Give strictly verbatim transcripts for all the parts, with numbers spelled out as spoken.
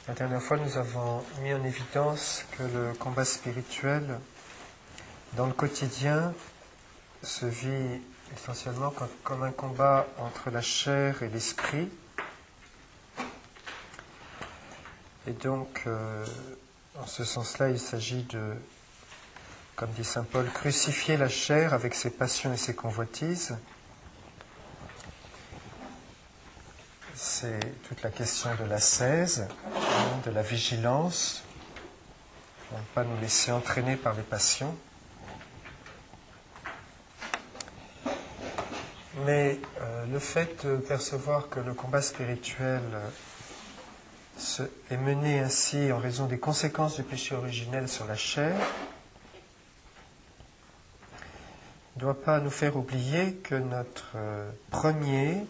La dernière fois, nous avons mis en évidence que le combat spirituel, dans le quotidien, se vit essentiellement comme un combat entre la chair et l'esprit. Et donc, euh, en ce sens-là, il s'agit de, comme dit saint Paul, crucifier la chair avec ses passions et ses convoitises. C'est toute la question de l'ascèse, de la vigilance, pour ne pas nous laisser entraîner par les passions. Mais euh, le fait de percevoir que le combat spirituel euh, se, est mené ainsi en raison des conséquences du péché originel sur la chair ne doit pas nous faire oublier que notre euh, premier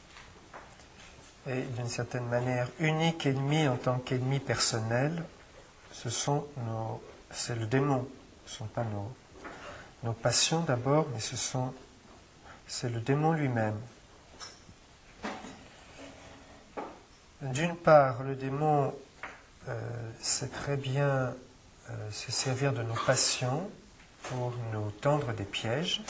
et d'une certaine manière unique ennemi en tant qu'ennemi personnel, ce sont nos, c'est le démon. Ce ne sont pas nos, nos passions d'abord, mais ce sont, c'est le démon lui-même. D'une part, le démon euh, sait très bien euh, se servir de nos passions pour nous tendre des pièges.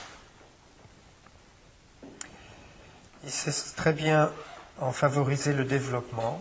Il sait très bien en favoriser le développement.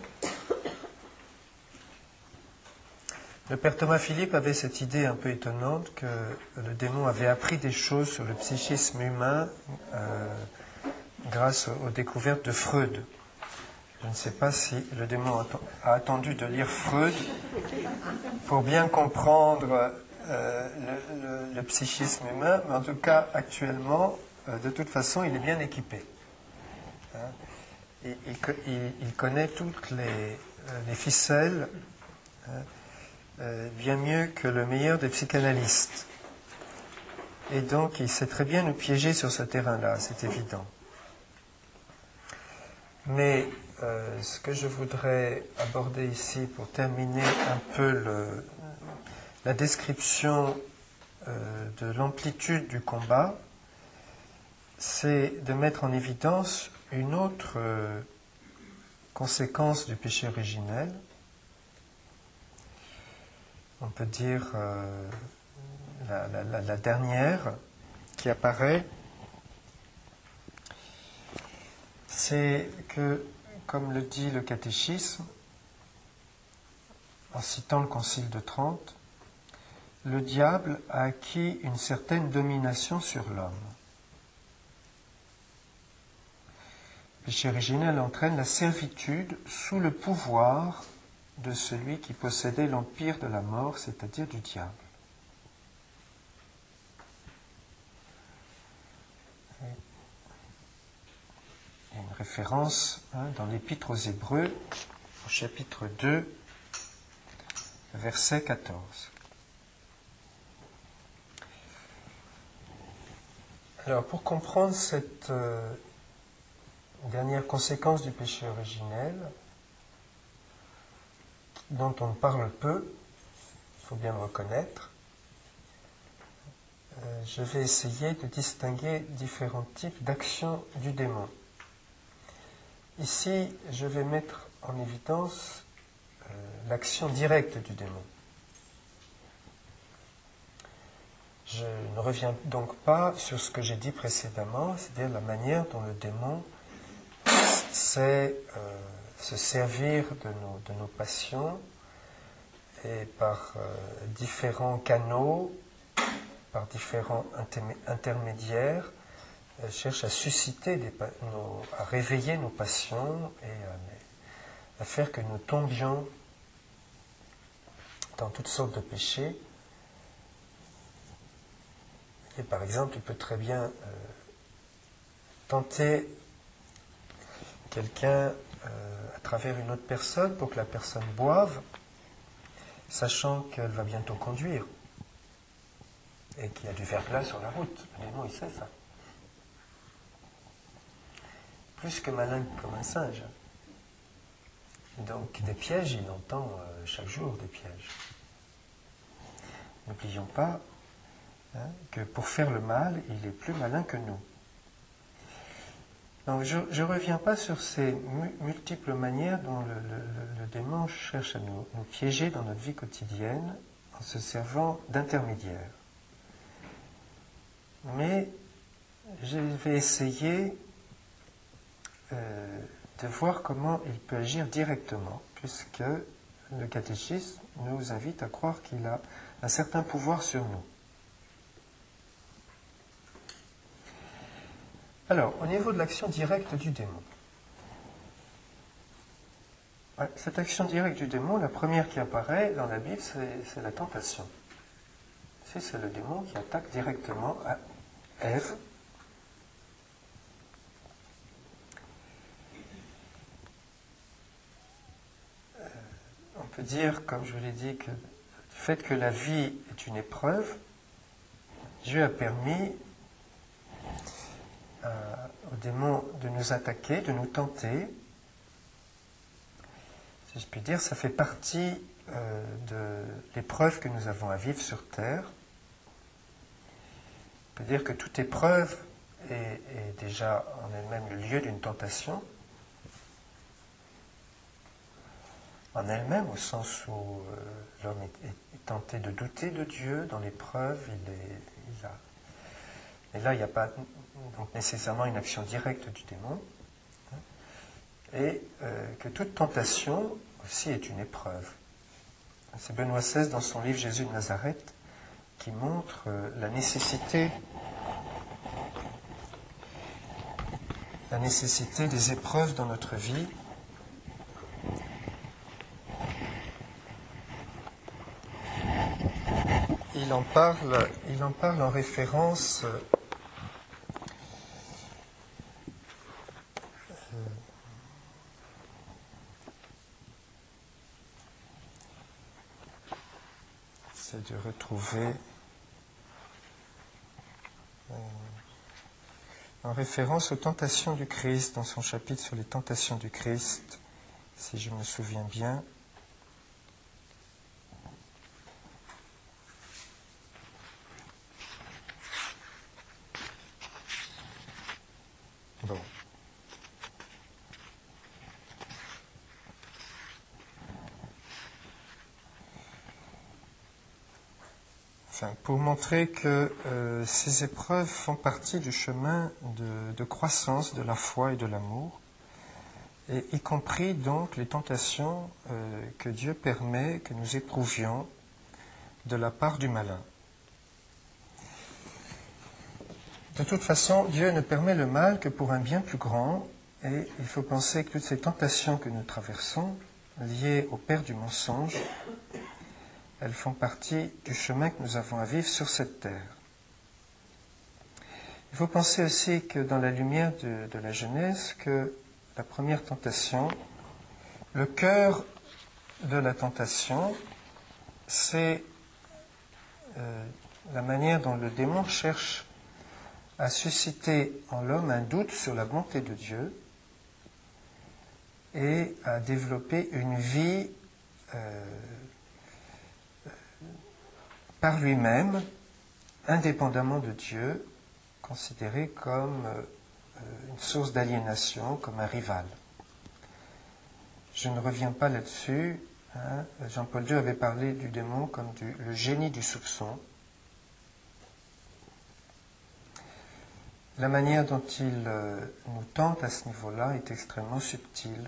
Le père Thomas Philippe avait cette idée un peu étonnante que le démon avait appris des choses sur le psychisme humain euh, grâce aux découvertes de Freud. Je ne sais pas si le démon a attendu de lire Freud pour bien comprendre euh, le, le, le psychisme humain, mais en tout cas, actuellement, euh, de toute façon, il est bien équipé. Hein? Il, il, il connaît toutes les, euh, les ficelles, hein, euh, bien mieux que le meilleur des psychanalystes. Et donc, il sait très bien nous piéger sur ce terrain-là, c'est évident. Mais euh, ce que je voudrais aborder ici pour terminer un peu le, la description euh, de l'amplitude du combat, c'est de mettre en évidence une autre euh, conséquence du péché originel. On peut dire euh, la, la, la dernière qui apparaît, c'est que, comme le dit le catéchisme, en citant le Concile de Trente, le diable a acquis une certaine domination sur l'homme. Le péché originel entraîne la servitude sous le pouvoir de celui qui possédait l'empire de la mort, c'est-à-dire du diable. Il y a une référence hein, dans l'Épître aux Hébreux, au chapitre deux, verset quatorze. Alors, pour comprendre cette euh, dernière conséquence du péché originel, dont on parle peu, il faut bien le reconnaître, euh, je vais essayer de distinguer différents types d'actions du démon. Ici, je vais mettre en évidence euh, l'action directe du démon. Je ne reviens donc pas sur ce que j'ai dit précédemment, c'est-à-dire la manière dont le démon sait euh, se servir de nos, de nos passions et par euh, différents canaux, par différents intermédiaires, euh, cherche à susciter, des, nos, à réveiller nos passions et à, à faire que nous tombions dans toutes sortes de péchés. Et par exemple, il peut très bien euh, tenter quelqu'un euh, à travers une autre personne pour que la personne boive, sachant qu'elle va bientôt conduire et qu'il y a du verglas sur la route. Le démon, il sait ça. Plus que malin comme un singe. Donc, des pièges, il entend euh, chaque jour des pièges. N'oublions pas hein, que pour faire le mal, il est plus malin que nous. Donc je ne reviens pas sur ces mu multiples manières dont le, le, le démon cherche à nous, nous piéger dans notre vie quotidienne en se servant d'intermédiaires. Mais je vais essayer euh, de voir comment il peut agir directement, puisque le catéchisme nous invite à croire qu'il a un certain pouvoir sur nous. Alors, au niveau de l'action directe du démon. Cette action directe du démon, la première qui apparaît dans la Bible, c'est la tentation. C'est le démon qui attaque directement à Ève. Euh, on peut dire, comme je vous l'ai dit, que du fait que la vie est une épreuve, Dieu a permis euh, au démon de nous attaquer, de nous tenter. Si je puis dire, ça fait partie euh, de l'épreuve que nous avons à vivre sur terre. On peut dire que toute épreuve est, est déjà en elle-même le lieu d'une tentation, en elle-même, au sens où euh, l'homme est, est tenté de douter de Dieu dans l'épreuve, il est, il a... et là il n'y a pas donc nécessairement une action directe du démon, et euh, que toute tentation aussi est une épreuve. C'est Benoît seize dans son livre Jésus de Nazareth qui montre euh, la nécessité la nécessité des épreuves dans notre vie. Il en parle, il en parle en référence euh, c'est de retrouver euh, en référence aux tentations du Christ, dans son chapitre sur les tentations du Christ, si je me souviens bien. Bon. Enfin, pour montrer que euh, ces épreuves font partie du chemin de, de croissance de la foi et de l'amour, et y compris donc les tentations euh, que Dieu permet que nous éprouvions de la part du malin. De toute façon, Dieu ne permet le mal que pour un bien plus grand, et il faut penser que toutes ces tentations que nous traversons, liées au père du mensonge, elles font partie du chemin que nous avons à vivre sur cette terre. Il faut penser aussi que dans la lumière de, de la Genèse, que la première tentation, le cœur de la tentation, c'est euh, la manière dont le démon cherche à susciter en l'homme un doute sur la bonté de Dieu et à développer une vie euh, par lui-même, indépendamment de Dieu, considéré comme euh, une source d'aliénation, comme un rival. Je ne reviens pas là-dessus. Hein. Jean-Paul deux avait parlé du démon comme du, le génie du soupçon. La manière dont il euh, nous tente à ce niveau-là est extrêmement subtile.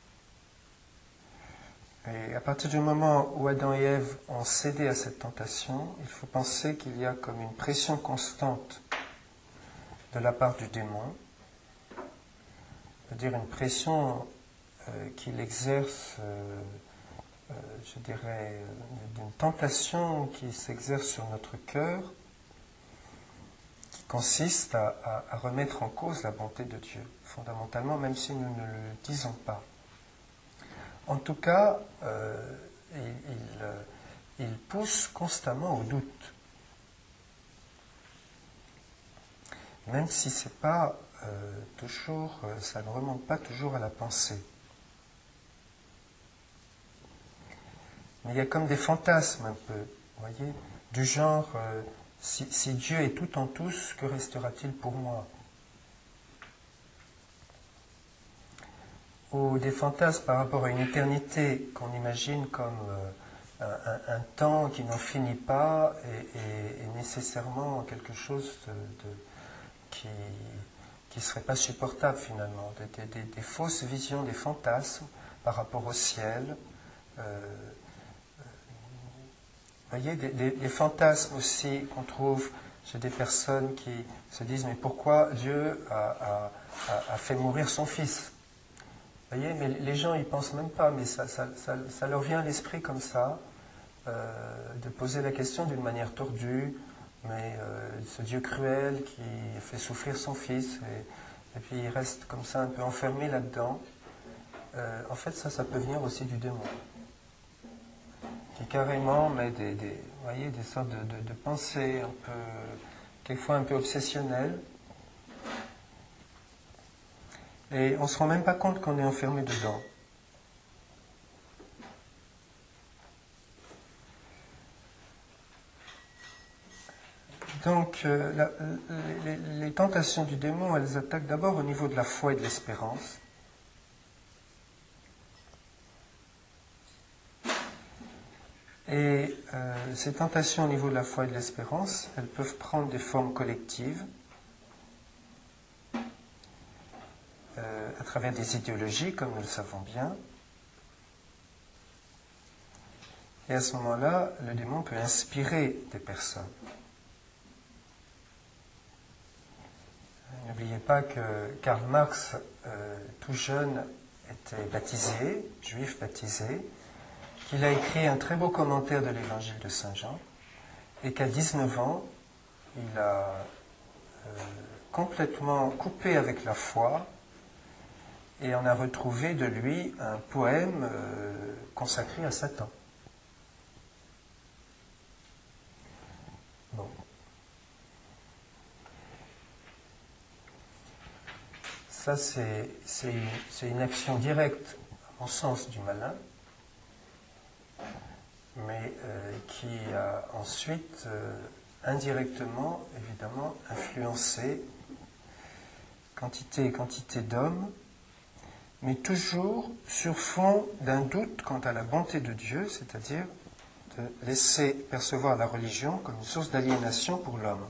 Et à partir du moment où Adam et Ève ont cédé à cette tentation, il faut penser qu'il y a comme une pression constante de la part du démon, c'est-à-dire une pression euh, qu'il exerce, euh, euh, je dirais, d'une tentation qui s'exerce sur notre cœur, qui consiste à, à, à remettre en cause la bonté de Dieu, fondamentalement, même si nous ne le disons pas. En tout cas, euh, il, il, il pousse constamment au doute. Même si c'est pas euh, toujours, euh, ça ne remonte pas toujours à la pensée. Mais il y a comme des fantasmes un peu, vous voyez, du genre, euh, si, si Dieu est tout en tous, que restera-t-il pour moi ? ou des fantasmes par rapport à une éternité qu'on imagine comme euh, un, un, un temps qui n'en finit pas et, et, et nécessairement quelque chose de, de, qui qui ne serait pas supportable finalement, des, des, des fausses visions, des fantasmes par rapport au ciel. Euh, Vous voyez, des, des, des fantasmes aussi qu'on trouve chez des personnes qui se disent mais pourquoi Dieu a, a, a fait mourir son fils? Vous voyez, mais les gens ils pensent même pas, mais ça, ça, ça, ça leur vient à l'esprit comme ça, euh, de poser la question d'une manière tordue, mais euh, ce Dieu cruel qui fait souffrir son fils, et, et puis il reste comme ça un peu enfermé là-dedans. Euh, en fait, ça, ça peut venir aussi du démon, qui carrément met des, des, vous voyez, des sortes de, de, de pensées un peu, quelquefois un peu obsessionnelles. Et on ne se rend même pas compte qu'on est enfermé dedans. Donc, euh, la, les, les tentations du démon, elles attaquent d'abord au niveau de la foi et de l'espérance. Et euh, ces tentations au niveau de la foi et de l'espérance, elles peuvent prendre des formes collectives, euh, à travers des idéologies, comme nous le savons bien. Et à ce moment-là, le démon peut inspirer des personnes. N'oubliez pas que Karl Marx, euh, tout jeune, était baptisé, juif baptisé, qu'il a écrit un très beau commentaire de l'évangile de Saint Jean, et qu'à dix-neuf ans, il a euh, complètement coupé avec la foi, et on a retrouvé de lui un poème euh, consacré à Satan. Bon. Ça, c'est, c'est, c'est une action directe, à mon sens, du malin, mais euh, qui a ensuite, euh, indirectement, évidemment, influencé quantité et quantité d'hommes, mais toujours sur fond d'un doute quant à la bonté de Dieu, c'est-à-dire de laisser percevoir la religion comme une source d'aliénation pour l'homme.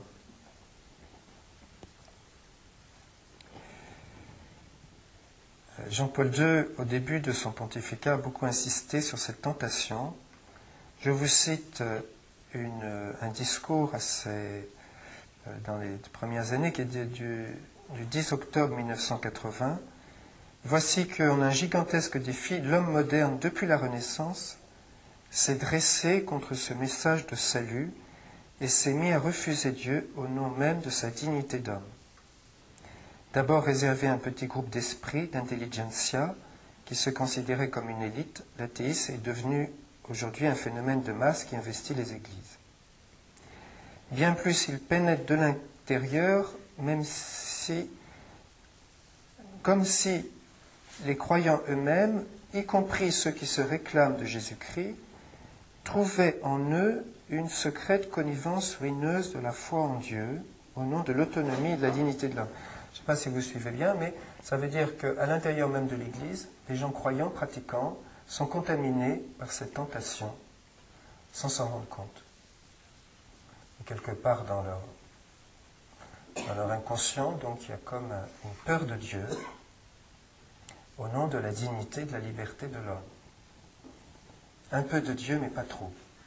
Jean-Paul deux, au début de son pontificat, a beaucoup insisté sur cette tentation. Je vous cite une, un discours assez, dans les premières années, qui est du, du dix octobre mille neuf cent quatre-vingts. Voici qu'en un gigantesque défi, l'homme moderne, depuis la Renaissance, s'est dressé contre ce message de salut et s'est mis à refuser Dieu au nom même de sa dignité d'homme. D'abord réservé à un petit groupe d'esprits, d'intelligentsia, qui se considérait comme une élite, l'athéisme est devenu aujourd'hui un phénomène de masse qui investit les églises. Bien plus, il pénètre de l'intérieur, même si, comme si les croyants eux-mêmes, y compris ceux qui se réclament de Jésus-Christ, trouvaient en eux une secrète connivence ruineuse de la foi en Dieu, au nom de l'autonomie et de la dignité de l'homme. Je ne sais pas si vous suivez bien, mais ça veut dire qu'à l'intérieur même de l'Église, les gens croyants, pratiquants, sont contaminés par cette tentation, sans s'en rendre compte. Et quelque part dans leur, dans leur inconscient, donc il y a comme une peur de Dieu, au nom de la dignité et de la liberté de l'homme. Un peu de Dieu, mais pas trop.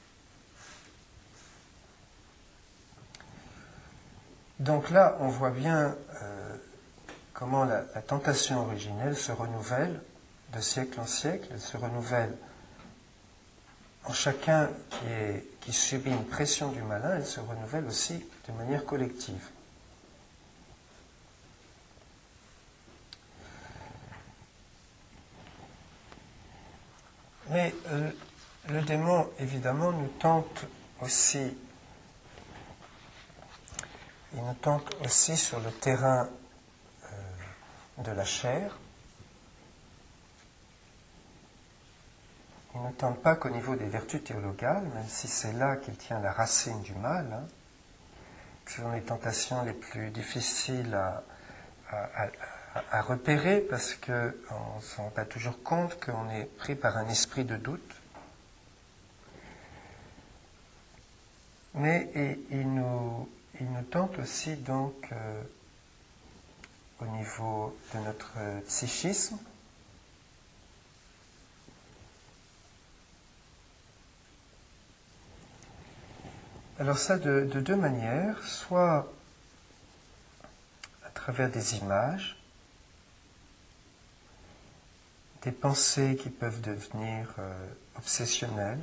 Donc là, on voit bien euh, comment la, la tentation originelle se renouvelle de siècle en siècle, elle se renouvelle en chacun qui, est, qui subit une pression du malin, elle se renouvelle aussi de manière collective. Mais euh, le démon, évidemment, nous tente aussi Il nous tente aussi sur le terrain euh, de la chair. Il ne tente pas qu'au niveau des vertus théologales, même si c'est là qu'il tient la racine du mal. Hein. Ce sont les tentations les plus difficiles à, à, à, à repérer parce qu'on ne se rend pas toujours compte qu'on est pris par un esprit de doute. Mais et, il, nous, il nous tente aussi donc euh, au niveau de notre euh, psychisme alors ça de, de deux manières, soit à travers des images, des pensées qui peuvent devenir euh, obsessionnelles.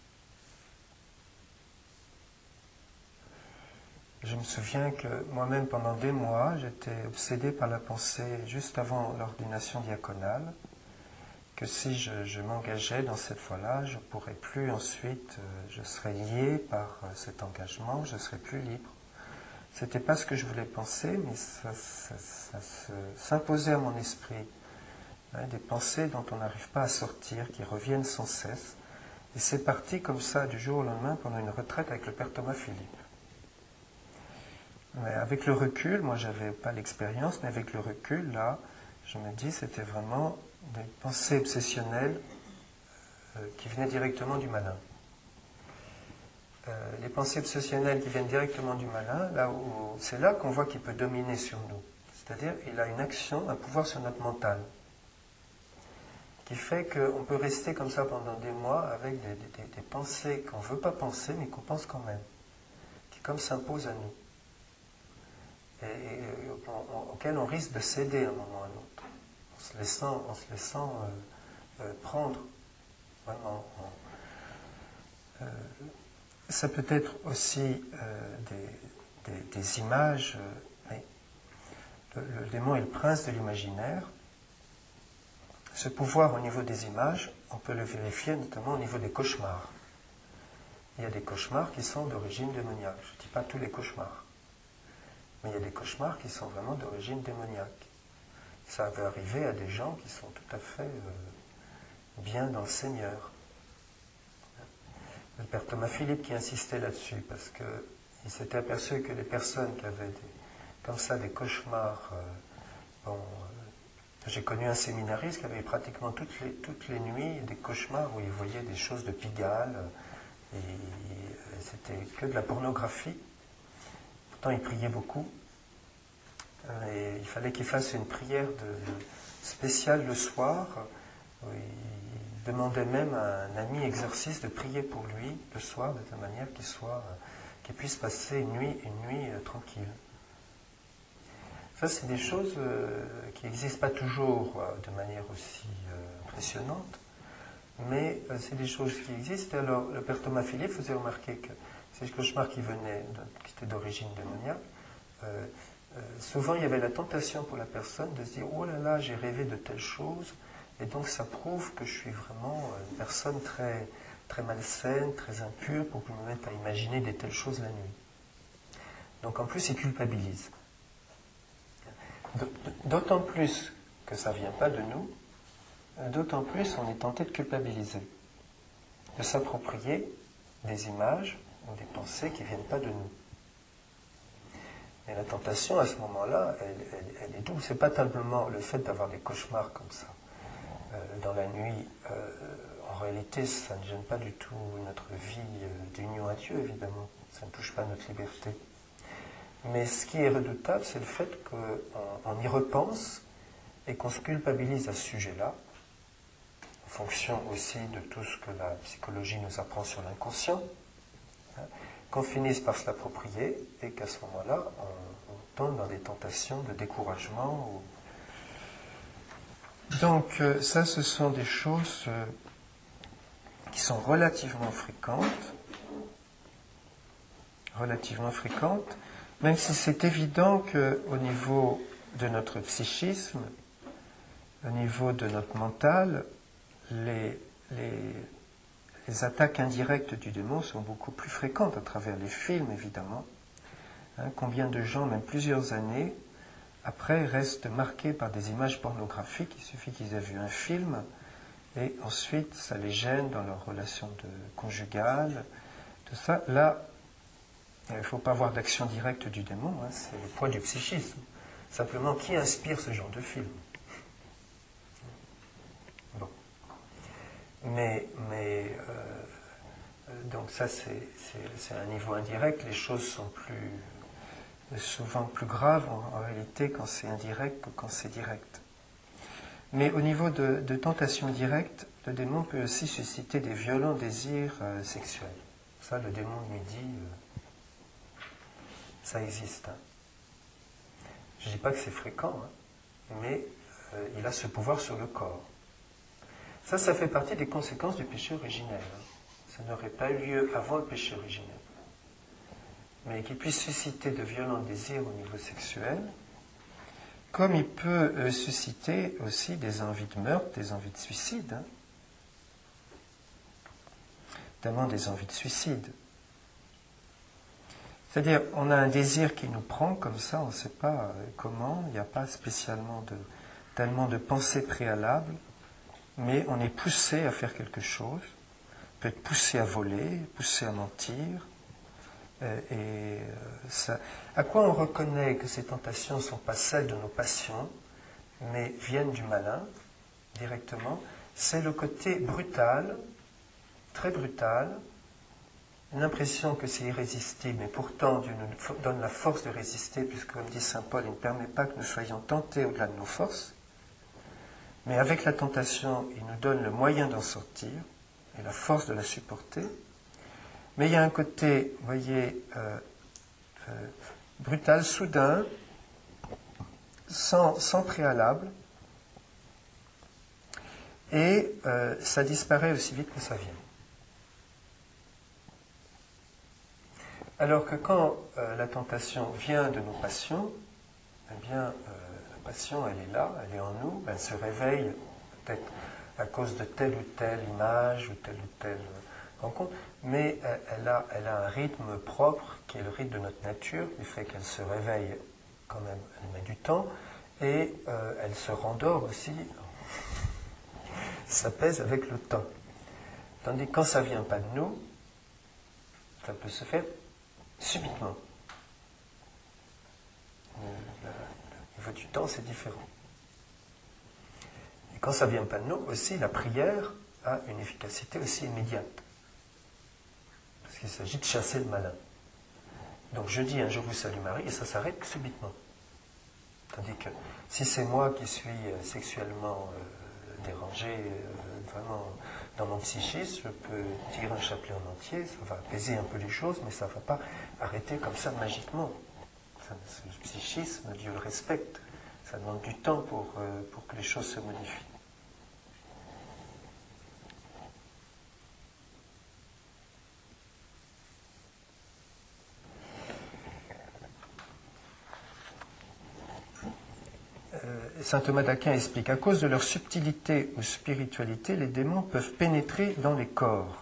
Je me souviens que moi-même, pendant des mois, j'étais obsédé par la pensée, juste avant l'ordination diaconale, que si je, je m'engageais dans cette voie-là, je ne pourrais plus ensuite, euh, je serais lié par euh, cet engagement, je serais plus libre. C'était pas ce que je voulais penser, mais ça, ça, ça, ça s'imposait à mon esprit. Hein, des pensées dont on n'arrive pas à sortir, qui reviennent sans cesse. Et c'est parti comme ça, du jour au lendemain, pendant une retraite avec le père Thomas Philippe. Mais avec le recul, moi j'avais pas l'expérience, mais avec le recul, là, je me dis c'était vraiment des pensées obsessionnelles euh, qui venaient directement du malin. Euh, les pensées obsessionnelles qui viennent directement du malin, là où c'est là qu'on voit qu'il peut dominer sur nous. C'est-à-dire il a une action, un pouvoir sur notre mental, qui fait qu'on peut rester comme ça pendant des mois avec des, des, des pensées qu'on ne veut pas penser, mais qu'on pense quand même, qui comme s'imposent à nous. Et, et, on, on, auquel on risque de céder à un moment ou à un autre, en se laissant, en se laissant euh, euh, prendre. Vraiment. Euh, ça peut être aussi euh, des, des, des images. Euh, mais le, le démon est le prince de l'imaginaire. Ce pouvoir au niveau des images, on peut le vérifier notamment au niveau des cauchemars. Il y a des cauchemars qui sont d'origine démoniaque. Je ne dis pas tous les cauchemars. Mais il y a des cauchemars qui sont vraiment d'origine démoniaque. Ça peut arriver à des gens qui sont tout à fait euh, bien dans le Seigneur. Le père Thomas Philippe qui insistait là-dessus, parce qu'il s'était aperçu que les personnes qui avaient des, comme ça des cauchemars, euh, bon, euh, j'ai connu un séminariste qui avait pratiquement toutes les, toutes les nuits des cauchemars où il voyait des choses de Pigalle, et, et c'était que de la pornographie. Pourtant, il priait beaucoup. Et il fallait qu'il fasse une prière de, spéciale le soir. Où il demandait même à un ami exorciste de prier pour lui le soir, de telle manière qu'il soit, qu'il puisse passer une nuit, une nuit euh, tranquille. Ça, c'est des choses euh, qui n'existent pas toujours euh, de manière aussi euh, impressionnante, mais euh, c'est des choses qui existent. Alors, le père Thomas Philippe faisait remarquer que ces cauchemars qui venaient, de, qui étaient d'origine démoniaque, euh, euh, souvent il y avait la tentation pour la personne de se dire « Oh là là, j'ai rêvé de telle chose », et donc ça prouve que je suis vraiment une personne très, très malsaine, très impure, pour que je me mette à imaginer des telles choses la nuit. Donc en plus, il culpabilise. D'autant plus que ça ne vient pas de nous, d'autant plus on est tenté de culpabiliser, de s'approprier des images ou des pensées qui ne viennent pas de nous. Et la tentation, à ce moment-là, elle, elle, elle est double. Ce n'est pas simplement le fait d'avoir des cauchemars comme ça euh, dans la nuit. Euh, en réalité, ça ne gêne pas du tout notre vie euh, d'union à Dieu, évidemment. Ça ne touche pas notre liberté. Mais ce qui est redoutable, c'est le fait qu'on on y repense et qu'on se culpabilise à ce sujet-là, en fonction aussi de tout ce que la psychologie nous apprend sur l'inconscient, hein, qu'on finisse par se l'approprier et qu'à ce moment-là, on, on tombe dans des tentations de découragement. Ou... Donc euh, ça, ce sont des choses euh, qui sont relativement fréquentes, relativement fréquentes, même si c'est évident qu'au niveau de notre psychisme, au niveau de notre mental, les, les, les attaques indirectes du démon sont beaucoup plus fréquentes à travers les films, évidemment. Hein, combien de gens, même plusieurs années, après, restent marqués par des images pornographiques. Il suffit qu'ils aient vu un film, et ensuite, ça les gêne dans leur relation de, conjugale, tout ça. Là, il ne faut pas avoir d'action directe du démon, hein, c'est le poids du psychisme. Simplement, qui inspire ce genre de film? Bon. Mais, mais euh, donc ça, c'est un niveau indirect. Les choses sont plus, souvent plus graves en, en réalité quand c'est indirect que quand c'est direct. Mais au niveau de, de tentation directe, le démon peut aussi susciter des violents désirs euh, sexuels. Ça, le démon de midi, euh, ça existe. Hein. Je ne dis pas que c'est fréquent, hein, mais euh, il a ce pouvoir sur le corps. Ça, ça fait partie des conséquences du péché originel. Hein. Ça n'aurait pas eu lieu avant le péché originel. Mais qu'il puisse susciter de violents désirs au niveau sexuel, comme il peut euh, susciter aussi des envies de meurtre, des envies de suicide. Hein. Notamment des envies de suicide. C'est-à-dire, on a un désir qui nous prend comme ça, on ne sait pas comment, il n'y a pas spécialement de, tellement de pensées préalables, mais on est poussé à faire quelque chose, peut être poussé à voler, poussé à mentir. Euh, et euh, ça, à quoi on reconnaît que ces tentations ne sont pas celles de nos passions, mais viennent du malin, directement? C'est le côté brutal, très brutal, l'impression que c'est irrésistible, mais pourtant Dieu nous donne la force de résister, puisque, comme dit saint Paul, il ne permet pas que nous soyons tentés au-delà de nos forces. Mais avec la tentation, il nous donne le moyen d'en sortir et la force de la supporter. Mais il y a un côté, vous voyez, euh, euh, brutal, soudain, sans, sans préalable, et euh, ça disparaît aussi vite que ça vient. Alors que quand euh, la tentation vient de nos passions, eh bien, euh, la passion, elle est là, elle est en nous, elle se réveille peut-être à cause de telle ou telle image ou telle ou telle rencontre, mais elle, elle, a, elle a un rythme propre qui est le rythme de notre nature, du fait qu'elle se réveille quand même, elle met du temps, et euh, elle se rendort aussi, ça pèse avec le temps. Tandis que quand ça ne vient pas de nous, ça peut se faire subitement. Le niveau du temps, c'est différent. Et quand ça ne vient pas de nous, aussi, la prière a une efficacité aussi immédiate. Parce qu'il s'agit de chasser le malin. Donc je dis un Je vous salue Marie, et ça s'arrête subitement. Tandis que si c'est moi qui suis sexuellement euh, dérangé, euh, vraiment dans mon psychisme, je peux dire un chapelet en entier, ça va apaiser un peu les choses, mais ça ne va pas arrêter comme ça magiquement. Ça, le psychisme, Dieu le respecte. Ça demande du temps pour, euh, pour que les choses se modifient. Saint Thomas d'Aquin explique, à cause de leur subtilité ou spiritualité, les démons peuvent pénétrer dans les corps.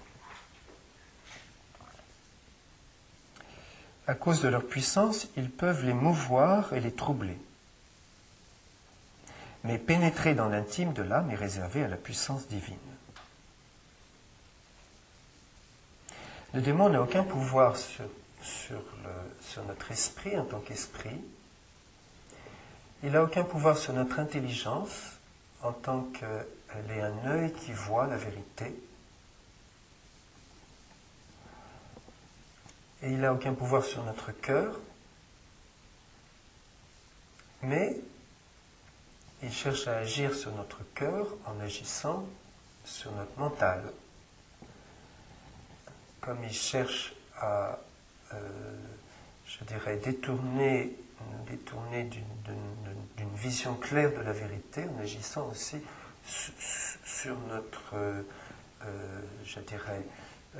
À cause de leur puissance, ils peuvent les mouvoir et les troubler. Mais pénétrer dans l'intime de l'âme est réservé à la puissance divine. Le démon n'a aucun pouvoir sur, sur, le, sur notre esprit en tant qu'esprit. Il n'a aucun pouvoir sur notre intelligence en tant qu'elle est un œil qui voit la vérité. Et il n'a aucun pouvoir sur notre cœur. Mais il cherche à agir sur notre cœur en agissant sur notre mental. Comme il cherche à, euh, je dirais, détourner détourner d'une vision claire de la vérité en agissant aussi sur notre, euh, euh, je dirais, euh,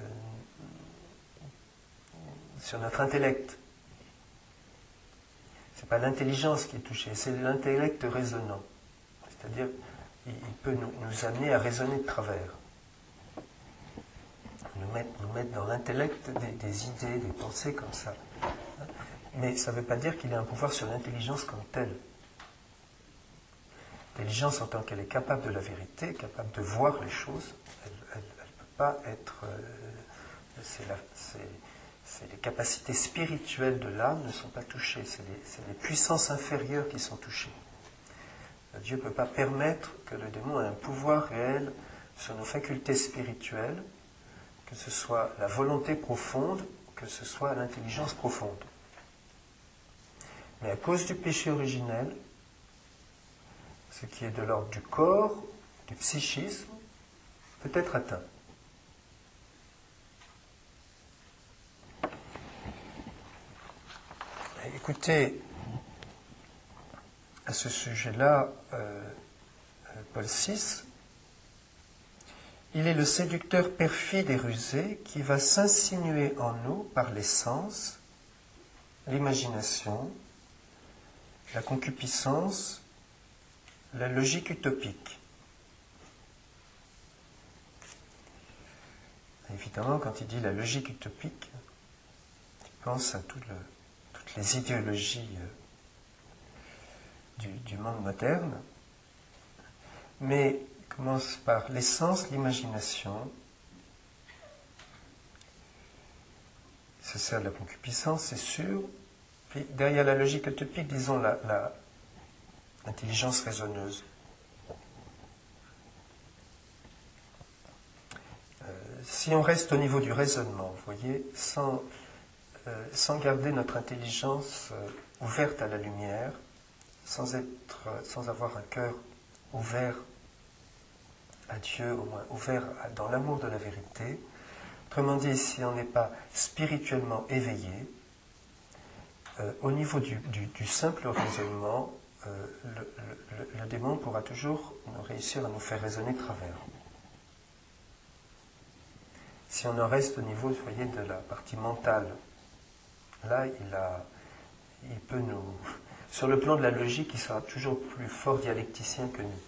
sur notre intellect. Ce n'est pas l'intelligence qui est touchée, c'est l'intellect raisonnant. C'est-à-dire, il, il peut nous, nous amener à raisonner de travers. Nous mettre, nous mettre dans l'intellect des, des idées, des pensées comme ça. Mais ça ne veut pas dire qu'il a un pouvoir sur l'intelligence comme telle. L'intelligence, en tant qu'elle est capable de la vérité, capable de voir les choses, elle ne peut pas être... Euh, c'est la, c'est, c'est les capacités spirituelles de l'âme ne sont pas touchées, c'est les, c'est les puissances inférieures qui sont touchées. Dieu ne peut pas permettre que le démon ait un pouvoir réel sur nos facultés spirituelles, que ce soit la volonté profonde, que ce soit l'intelligence profonde. Mais à cause du péché originel, ce qui est de l'ordre du corps, du psychisme, peut être atteint. Écoutez, à ce sujet-là, euh, Paul six, il est le séducteur perfide et rusé qui va s'insinuer en nous par les sens, l'imagination, la concupiscence, la logique utopique. Évidemment, quand il dit la logique utopique, il pense à tout le, toutes les idéologies du, du monde moderne, mais il commence par l'essence, l'imagination, il se sert de la concupiscence, c'est sûr, puis derrière la logique utopique, disons la, la, l'intelligence raisonneuse. Euh, si on reste au niveau du raisonnement, vous voyez, sans, euh, sans garder notre intelligence euh, ouverte à la lumière, sans, être, sans avoir un cœur ouvert à Dieu, au moins ouvert à, dans l'amour de la vérité, autrement dit, si on n'est pas spirituellement éveillé, euh, au niveau du, du, du simple raisonnement, euh, le, le, le démon pourra toujours réussir à nous faire raisonner de travers. Si on en reste au niveau, vous voyez, de la partie mentale, là, il, a, il peut nous... Sur le plan de la logique, il sera toujours plus fort dialecticien que nous.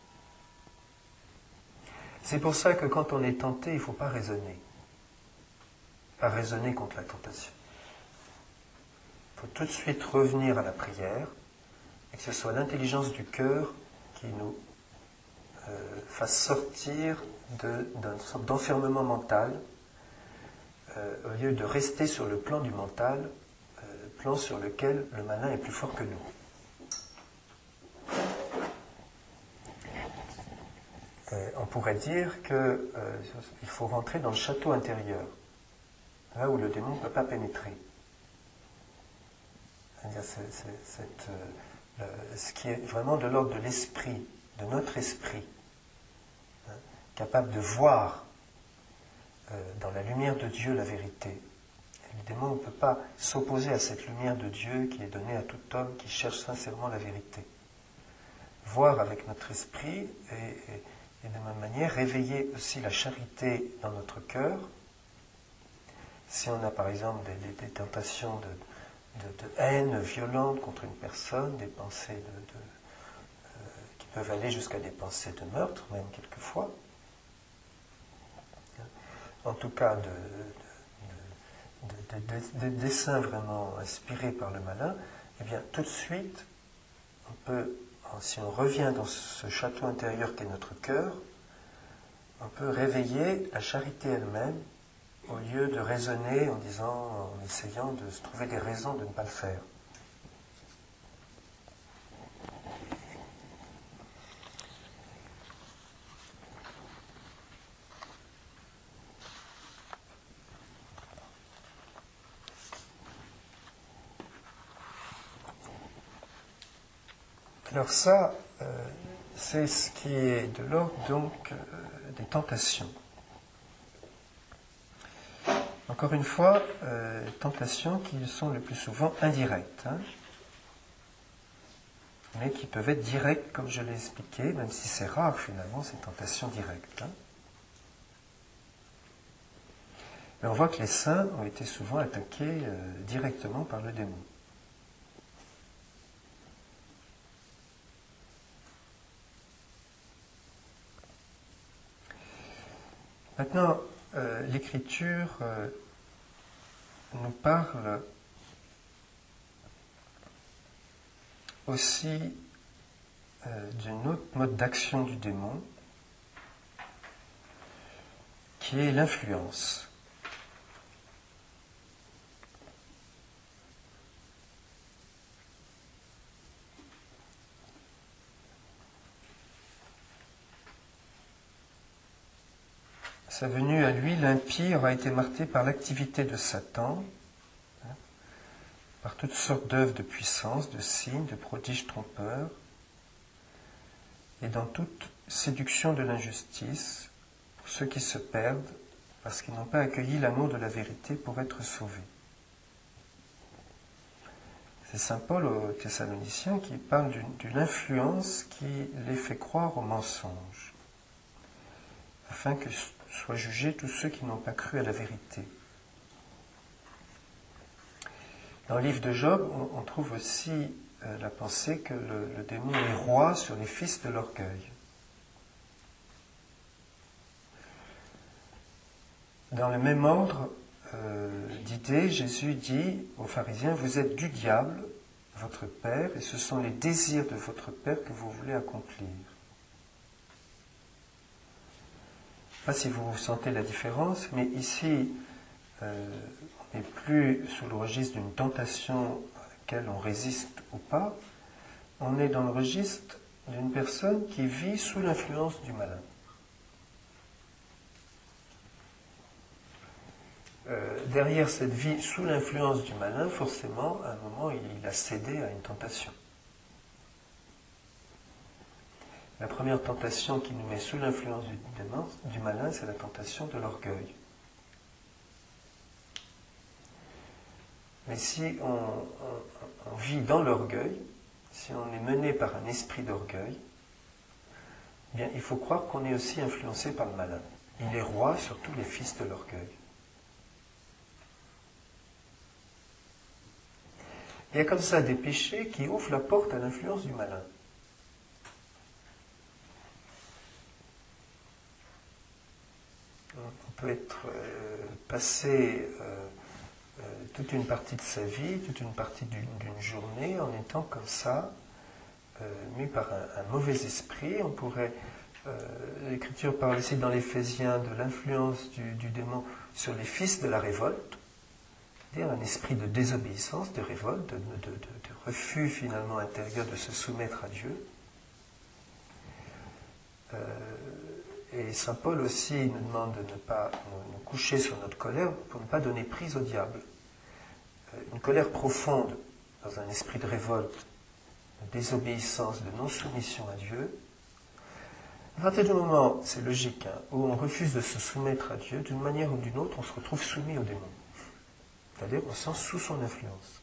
C'est pour ça que quand on est tenté, il ne faut pas raisonner. Pas raisonner contre la tentation. Il faut tout de suite revenir à la prière, et que ce soit l'intelligence du cœur qui nous euh, fasse sortir de, d'une sorte d'enfermement mental, euh, au lieu de rester sur le plan du mental, euh, plan sur lequel le malin est plus fort que nous. Euh, on pourrait dire qu'il euh, faut rentrer dans le château intérieur, là où le démon ne peut pas pénétrer. C'est-à-dire c'est, c'est, c'est, euh, le, ce qui est vraiment de l'ordre de l'esprit, de notre esprit, hein, capable de voir euh, dans la lumière de Dieu la vérité. Et le démon ne peut pas s'opposer à cette lumière de Dieu qui est donnée à tout homme qui cherche sincèrement la vérité. Voir avec notre esprit et, et, et de même manière réveiller aussi la charité dans notre cœur. Si on a par exemple des, des, des tentations de De, de haine violente contre une personne, des pensées de, de, euh, qui peuvent aller jusqu'à des pensées de meurtre, même quelquefois. En tout cas, de, de, de, de, de, de desseins vraiment inspirés par le malin, eh bien, tout de suite, on peut, si on revient dans ce château intérieur qu'est notre cœur, on peut réveiller la charité elle-même, au lieu de raisonner en disant, en essayant de se trouver des raisons de ne pas le faire. Alors ça, euh, c'est ce qui est de l'ordre donc euh, des tentations. Encore une fois, euh, tentations qui sont le plus souvent indirectes, hein, mais qui peuvent être directes, comme je l'ai expliqué, même si c'est rare finalement ces tentations directes. Hein. Mais on voit que les saints ont été souvent attaqués euh, directement par le démon. Maintenant, euh, l'Écriture euh, nous parle aussi euh, d'un autre mode d'action du démon, qui est l'influence. sa venue à lui, l'impie aura été marqué par l'activité de Satan, hein, par toutes sortes d'œuvres de puissance, de signes, de prodiges trompeurs, et dans toute séduction de l'injustice, pour ceux qui se perdent, parce qu'ils n'ont pas accueilli l'amour de la vérité pour être sauvés. C'est saint Paul aux Thessaloniciens qui parle d'une, d'une influence qui les fait croire au mensonge, afin que soient jugés tous ceux qui n'ont pas cru à la vérité. Dans le livre de Job, on, on trouve aussi euh, la pensée que le, le démon est roi sur les fils de l'orgueil. Dans le même ordre euh, d'idées, Jésus dit aux pharisiens, vous êtes du diable, votre père, et ce sont les désirs de votre père que vous voulez accomplir. Je ne sais pas si vous sentez la différence, mais ici, euh, on n'est plus sous le registre d'une tentation à laquelle on résiste ou pas, on est dans le registre d'une personne qui vit sous l'influence du malin. Euh, derrière cette vie sous l'influence du malin, forcément, à un moment, il a cédé à une tentation. La première tentation qui nous met sous l'influence du, démon, du malin, c'est la tentation de l'orgueil. Mais si on, on, on vit dans l'orgueil, si on est mené par un esprit d'orgueil, eh bien, il faut croire qu'on est aussi influencé par le malin. Il est roi sur tous les fils de l'orgueil. Il y a comme ça des péchés qui ouvrent la porte à l'influence du malin. On peut être euh, passé euh, euh, toute une partie de sa vie, toute une partie d'une, d'une journée en étant comme ça, euh, mis par un, un mauvais esprit. On pourrait, euh, l'Écriture parle ici dans l'Éphésiens de l'influence du, du démon sur les fils de la révolte. C'est-à-dire un esprit de désobéissance, de révolte, de, de, de, de refus finalement intérieur de se soumettre à Dieu. Euh, et saint Paul aussi nous demande de ne pas nous, nous coucher sur notre colère pour ne pas donner prise au diable. Euh, une colère profonde dans un esprit de révolte, de désobéissance, de non-soumission à Dieu. À partir du moment, c'est logique, hein, où on refuse de se soumettre à Dieu, d'une manière ou d'une autre, on se retrouve soumis au démon. C'est-à-dire qu'on se sent sous son influence.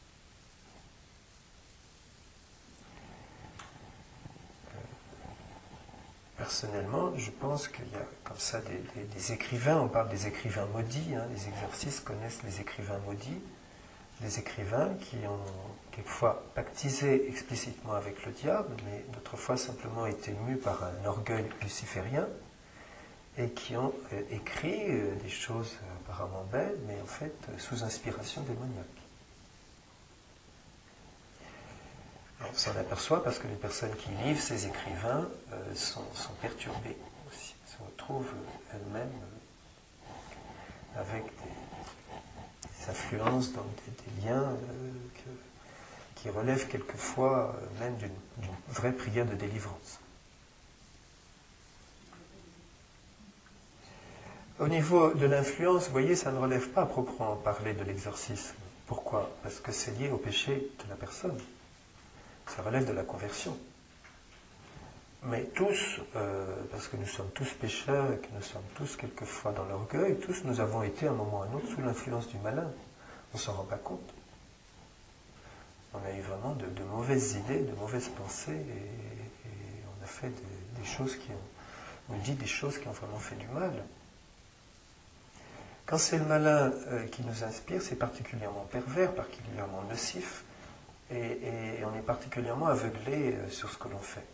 Personnellement, je pense qu'il y a comme ça des, des, des écrivains, on parle des écrivains maudits, hein, les exorcistes connaissent les écrivains maudits, des écrivains qui ont quelquefois pactisé explicitement avec le diable, mais d'autres fois simplement été mus par un orgueil luciférien, et qui ont euh, écrit euh, des choses apparemment belles, mais en fait euh, sous inspiration démoniaque. On s'en aperçoit parce que les personnes qui lisent ces écrivains euh, sont, sont perturbées aussi, se retrouvent elles-mêmes euh, avec des, des influences, donc des, des liens euh, que, qui relèvent quelquefois euh, même d'une, d'une vraie prière de délivrance. Au niveau de l'influence, vous voyez, ça ne relève pas à proprement parler de l'exorcisme. Pourquoi ? Parce que c'est lié au péché de la personne. Ça relève de la conversion. Mais tous, euh, parce que nous sommes tous pécheurs et que nous sommes tous quelquefois dans l'orgueil, tous nous avons été à un moment ou à un autre sous l'influence du malin. On ne s'en rend pas compte. On a eu vraiment de, de mauvaises idées, de mauvaises pensées, et, et on a fait des, des choses qui ont, on dit des choses qui ont vraiment fait du mal. Quand c'est le malin euh, qui nous inspire, c'est particulièrement pervers, particulièrement nocif, et, et on est particulièrement aveuglé euh, sur ce que l'on fait.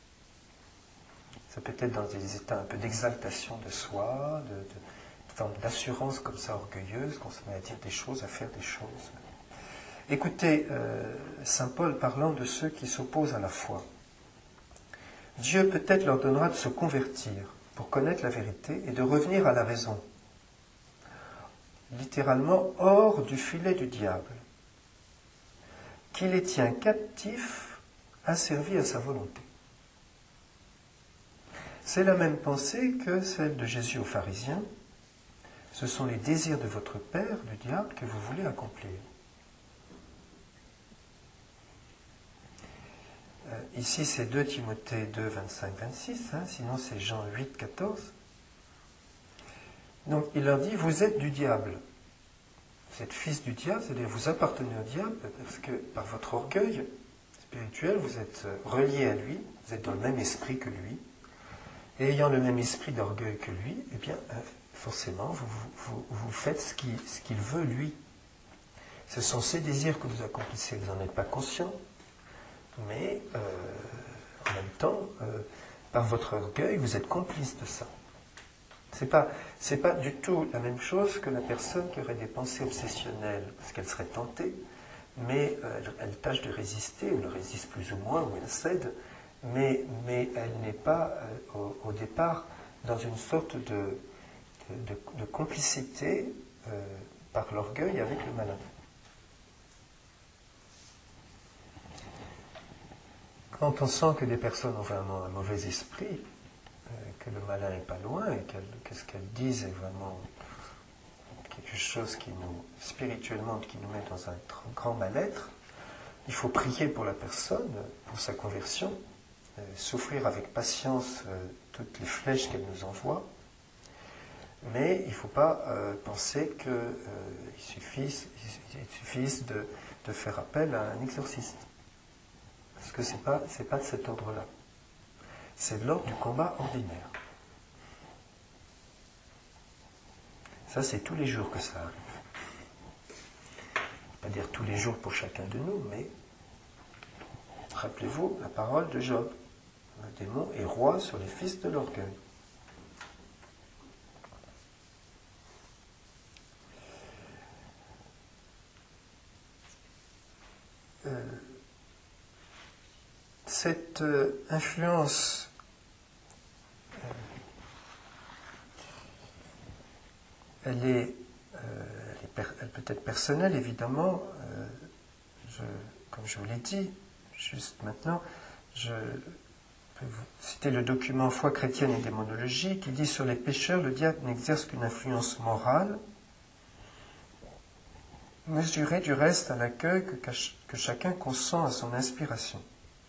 Ça peut être dans des états un peu d'exaltation de soi, de, de, de forme d'assurance comme ça orgueilleuse, qu'on se met à dire des choses, à faire des choses. Écoutez, euh, saint Paul parlant de ceux qui s'opposent à la foi. Dieu peut-être leur donnera de se convertir pour connaître la vérité et de revenir à la raison. Littéralement hors du filet du diable, qui les tient captifs, asservis à sa volonté. C'est la même pensée que celle de Jésus aux pharisiens, Ce sont les désirs de votre père, le diable, que vous voulez accomplir. Euh, ici, c'est deux Timothée deux, vingt-cinq, vingt-six, hein, sinon c'est Jean huit, quatorze. Donc, il leur dit, vous êtes du diable. Vous êtes fils du diable, c'est-à-dire vous appartenez au diable, parce que par votre orgueil spirituel, vous êtes relié à lui, vous êtes dans le même esprit que lui, et ayant le même esprit d'orgueil que lui, eh bien, forcément, vous, vous, vous faites ce qu'il, ce qu'il veut, lui. Ce sont ses désirs que vous accomplissez, vous n'en êtes pas conscient, mais euh, en même temps, euh, par votre orgueil, vous êtes complice de ça. C'est pas, c'est pas du tout la même chose que la personne qui aurait des pensées obsessionnelles, parce qu'elle serait tentée, mais euh, elle, elle tâche de résister, elle résiste plus ou moins, ou elle cède, mais, mais elle n'est pas euh, au, au départ dans une sorte de, de, de complicité euh, par l'orgueil avec le malin. Quand on sent que des personnes ont vraiment un mauvais esprit, que le malin n'est pas loin et que ce qu'elles disent est vraiment quelque chose qui nous, spirituellement, qui nous met dans un grand mal-être, il faut prier pour la personne, pour sa conversion, euh, souffrir avec patience euh, toutes les flèches qu'elle nous envoie, mais il ne faut pas euh, penser qu'il euh, suffise, il suffise de, de faire appel à un exorciste. Parce que ce n'est pas, c'est pas de cet ordre-là. C'est de l'ordre du combat ordinaire. Ça, c'est tous les jours que ça arrive. Pas dire tous les jours pour chacun de nous, mais rappelez-vous la parole de Job. Le démon est roi sur les fils de l'orgueil. Euh, cette euh, influence Elle est, euh, elle, est per, elle peut être personnelle, évidemment. Euh, je, comme je vous l'ai dit, juste maintenant, je peux vous citer le document Foi chrétienne et démonologie qui dit sur les pécheurs, le diable n'exerce qu'une influence morale, mesurée du reste à l'accueil que, que chacun consent à son inspiration.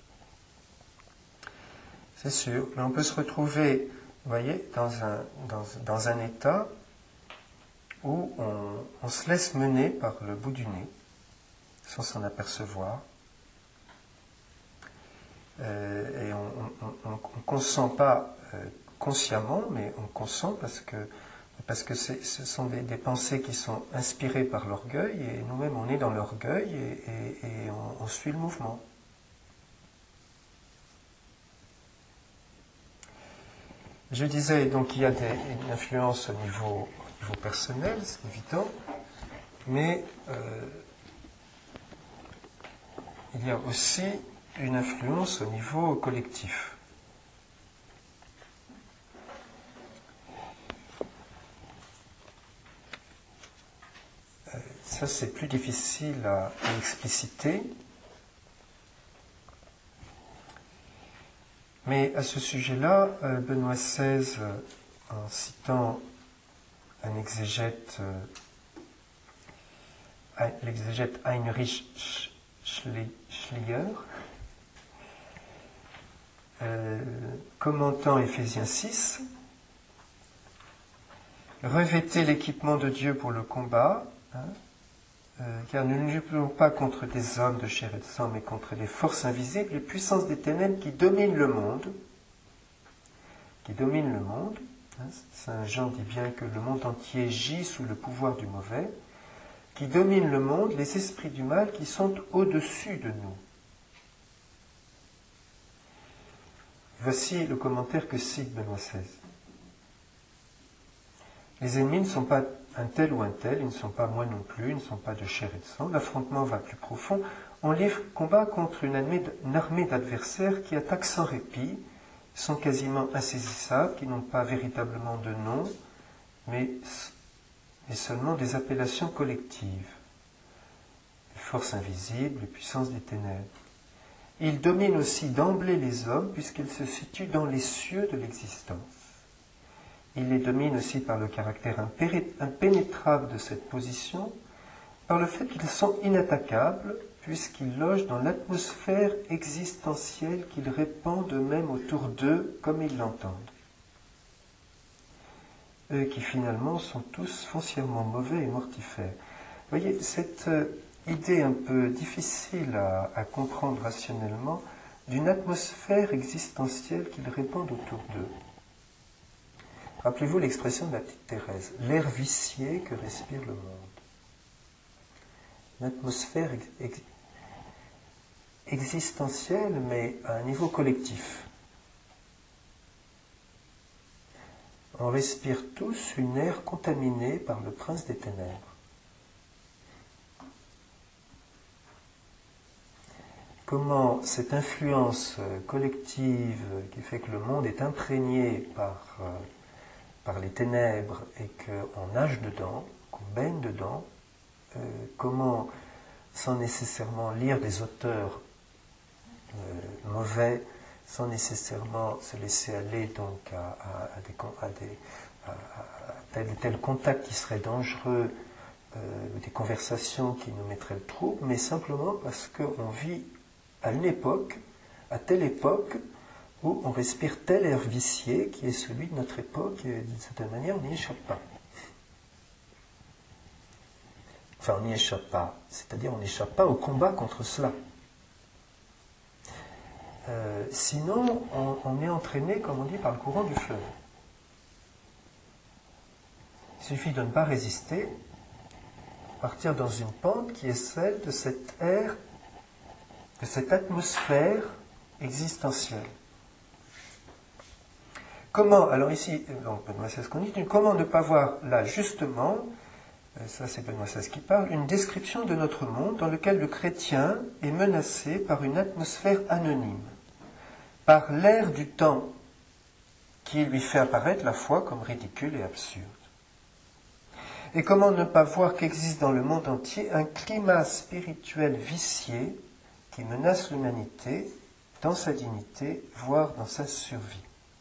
C'est sûr, mais on peut se retrouver, vous voyez, dans un, dans, dans un état où on, on se laisse mener par le bout du nez, sans s'en apercevoir, euh, et on ne consent pas euh, consciemment, mais on consent parce que, parce que c'est, ce sont des, des pensées qui sont inspirées par l'orgueil, et nous-mêmes on est dans l'orgueil, et, et, et on, on suit le mouvement. Je disais donc qu'il y a des, une influence au niveau Au niveau personnel, c'est évident, mais euh, il y a aussi une influence au niveau collectif. Euh, ça, c'est plus difficile à, à expliciter, mais à ce sujet-là, euh, Benoît seize, euh, en citant un exégète, euh, l'exégète Heinrich Schlieger, euh, commentant Éphésiens six, revêtez l'équipement de Dieu pour le combat, hein, euh, car nous ne luttons pas contre des hommes de chair et de sang, mais contre les forces invisibles, les puissances des ténèbres qui dominent le monde, qui dominent le monde. Saint Jean dit bien que le monde entier gît sous le pouvoir du mauvais, qui domine le monde, les esprits du mal qui sont au-dessus de nous. Voici le commentaire que cite Benoît seize. Les ennemis ne sont pas un tel ou un tel, ils ne sont pas moi non plus, ils ne sont pas de chair et de sang. L'affrontement va plus profond. On livre combat contre une armée d'adversaires qui attaquent sans répit, sont quasiment insaisissables, qui n'ont pas véritablement de nom, mais, mais seulement des appellations collectives. Les forces invisibles, les puissances des ténèbres. Ils dominent aussi d'emblée les hommes, puisqu'ils se situent dans les cieux de l'existence. il les domine aussi par le caractère impénétrable de cette position, par le fait qu'ils sont inattaquables, puisqu'ils logent dans l'atmosphère existentielle qu'ils répandent eux-mêmes autour d'eux comme ils l'entendent. Eux qui finalement sont tous foncièrement mauvais et mortifères. Vous voyez, cette idée un peu difficile à, à comprendre rationnellement d'une atmosphère existentielle qu'ils répandent autour d'eux. Rappelez-vous l'expression de la petite Thérèse, l'air vicié que respire le monde. Une atmosphère ex ex existentielle, mais à un niveau collectif. On respire tous une air contaminée par le prince des ténèbres. Comment cette influence collective qui fait que le monde est imprégné par, euh, par les ténèbres et qu'on nage dedans, qu'on baigne dedans, euh, comment, sans nécessairement lire des auteurs euh, mauvais, sans nécessairement se laisser aller donc à, à, à, des, à, des, à, à tel ou tel contact qui serait dangereux, euh, des conversations qui nous mettraient le trouble, mais simplement parce qu'on vit à une époque, à telle époque, où on respire tel air vicié qui est celui de notre époque, et d'une certaine manière, on n'y échappe pas. Enfin, on n'y échappe pas, c'est-à-dire on n'échappe pas au combat contre cela. Euh, sinon, on, on est entraîné, comme on dit, par le courant du fleuve. Il suffit de ne pas résister, partir dans une pente qui est celle de cet air, de cette atmosphère existentielle. Comment, alors ici, donc Benoît seize qu'on dit, comment ne pas voir là justement, ça c'est Benoît seize qui parle, une description de notre monde dans lequel le chrétien est menacé par une atmosphère anonyme, par l'air du temps qui lui fait apparaître la foi comme ridicule et absurde. Et comment ne pas voir qu'existe dans le monde entier un climat spirituel vicié qui menace l'humanité dans sa dignité, voire dans sa survie.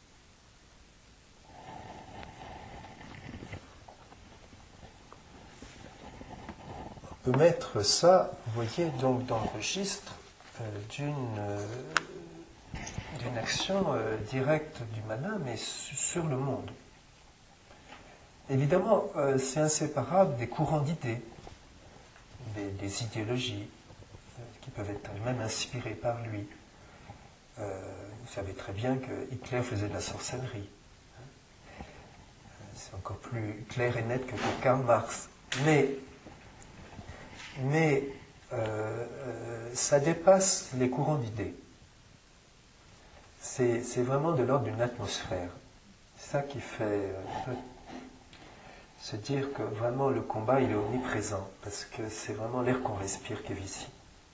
On peut mettre ça, vous voyez, donc dans le registre euh, d'une euh, d'une action euh, directe du malin, mais su sur le monde. Évidemment, euh, c'est inséparable des courants d'idées, des, des idéologies, euh, qui peuvent être même inspirées par lui. Euh, vous savez très bien que Hitler faisait de la sorcellerie. C'est encore plus clair et net que pour Karl Marx. Mais, mais euh, euh, ça dépasse les courants d'idées. C'est vraiment de l'ordre d'une atmosphère. C'est ça qui fait euh, se dire que vraiment le combat il est omniprésent, parce que c'est vraiment l'air qu'on respire qui est ici.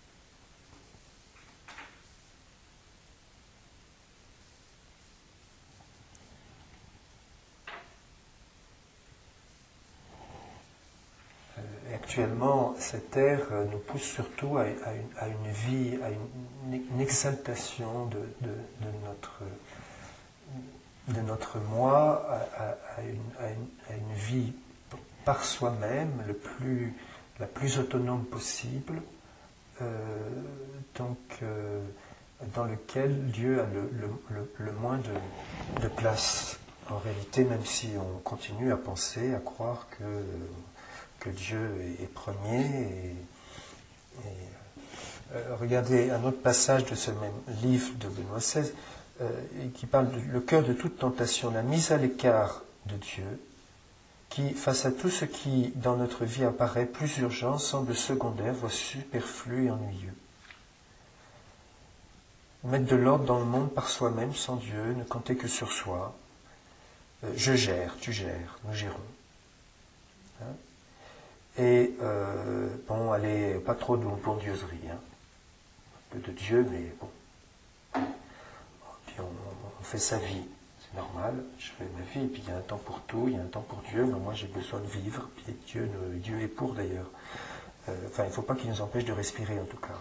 Actuellement, cet air nous pousse surtout à, à, une, à une vie, à une, une exaltation de, de, de, notre, de notre moi, à, à, à, une, à, une, à une vie par soi-même, le plus, la plus autonome possible, euh, donc euh, dans lequel Dieu a le, le, le, le moins de, de place. En réalité, même si on continue à penser, à croire que que Dieu est premier. Et, et euh, regardez un autre passage de ce même livre de Benoît seize euh, qui parle de le cœur de toute tentation, la mise à l'écart de Dieu, qui, face à tout ce qui dans notre vie apparaît plus urgent, semble secondaire, voire superflu et ennuyeux. Mettre de l'ordre dans le monde par soi-même, sans Dieu, ne compter que sur soi. Euh, je gère, tu gères, nous gérons. Hein? Et, euh, bon, allez, pas trop de bondieuserie, hein. Un peu de Dieu, mais bon. Puis on, on fait sa vie, c'est normal, je fais ma vie, et puis il y a un temps pour tout, il y a un temps pour Dieu, mais moi j'ai besoin de vivre, puis Dieu, Dieu est pour d'ailleurs. Euh, enfin, il ne faut pas qu'il nous empêche de respirer, en tout cas.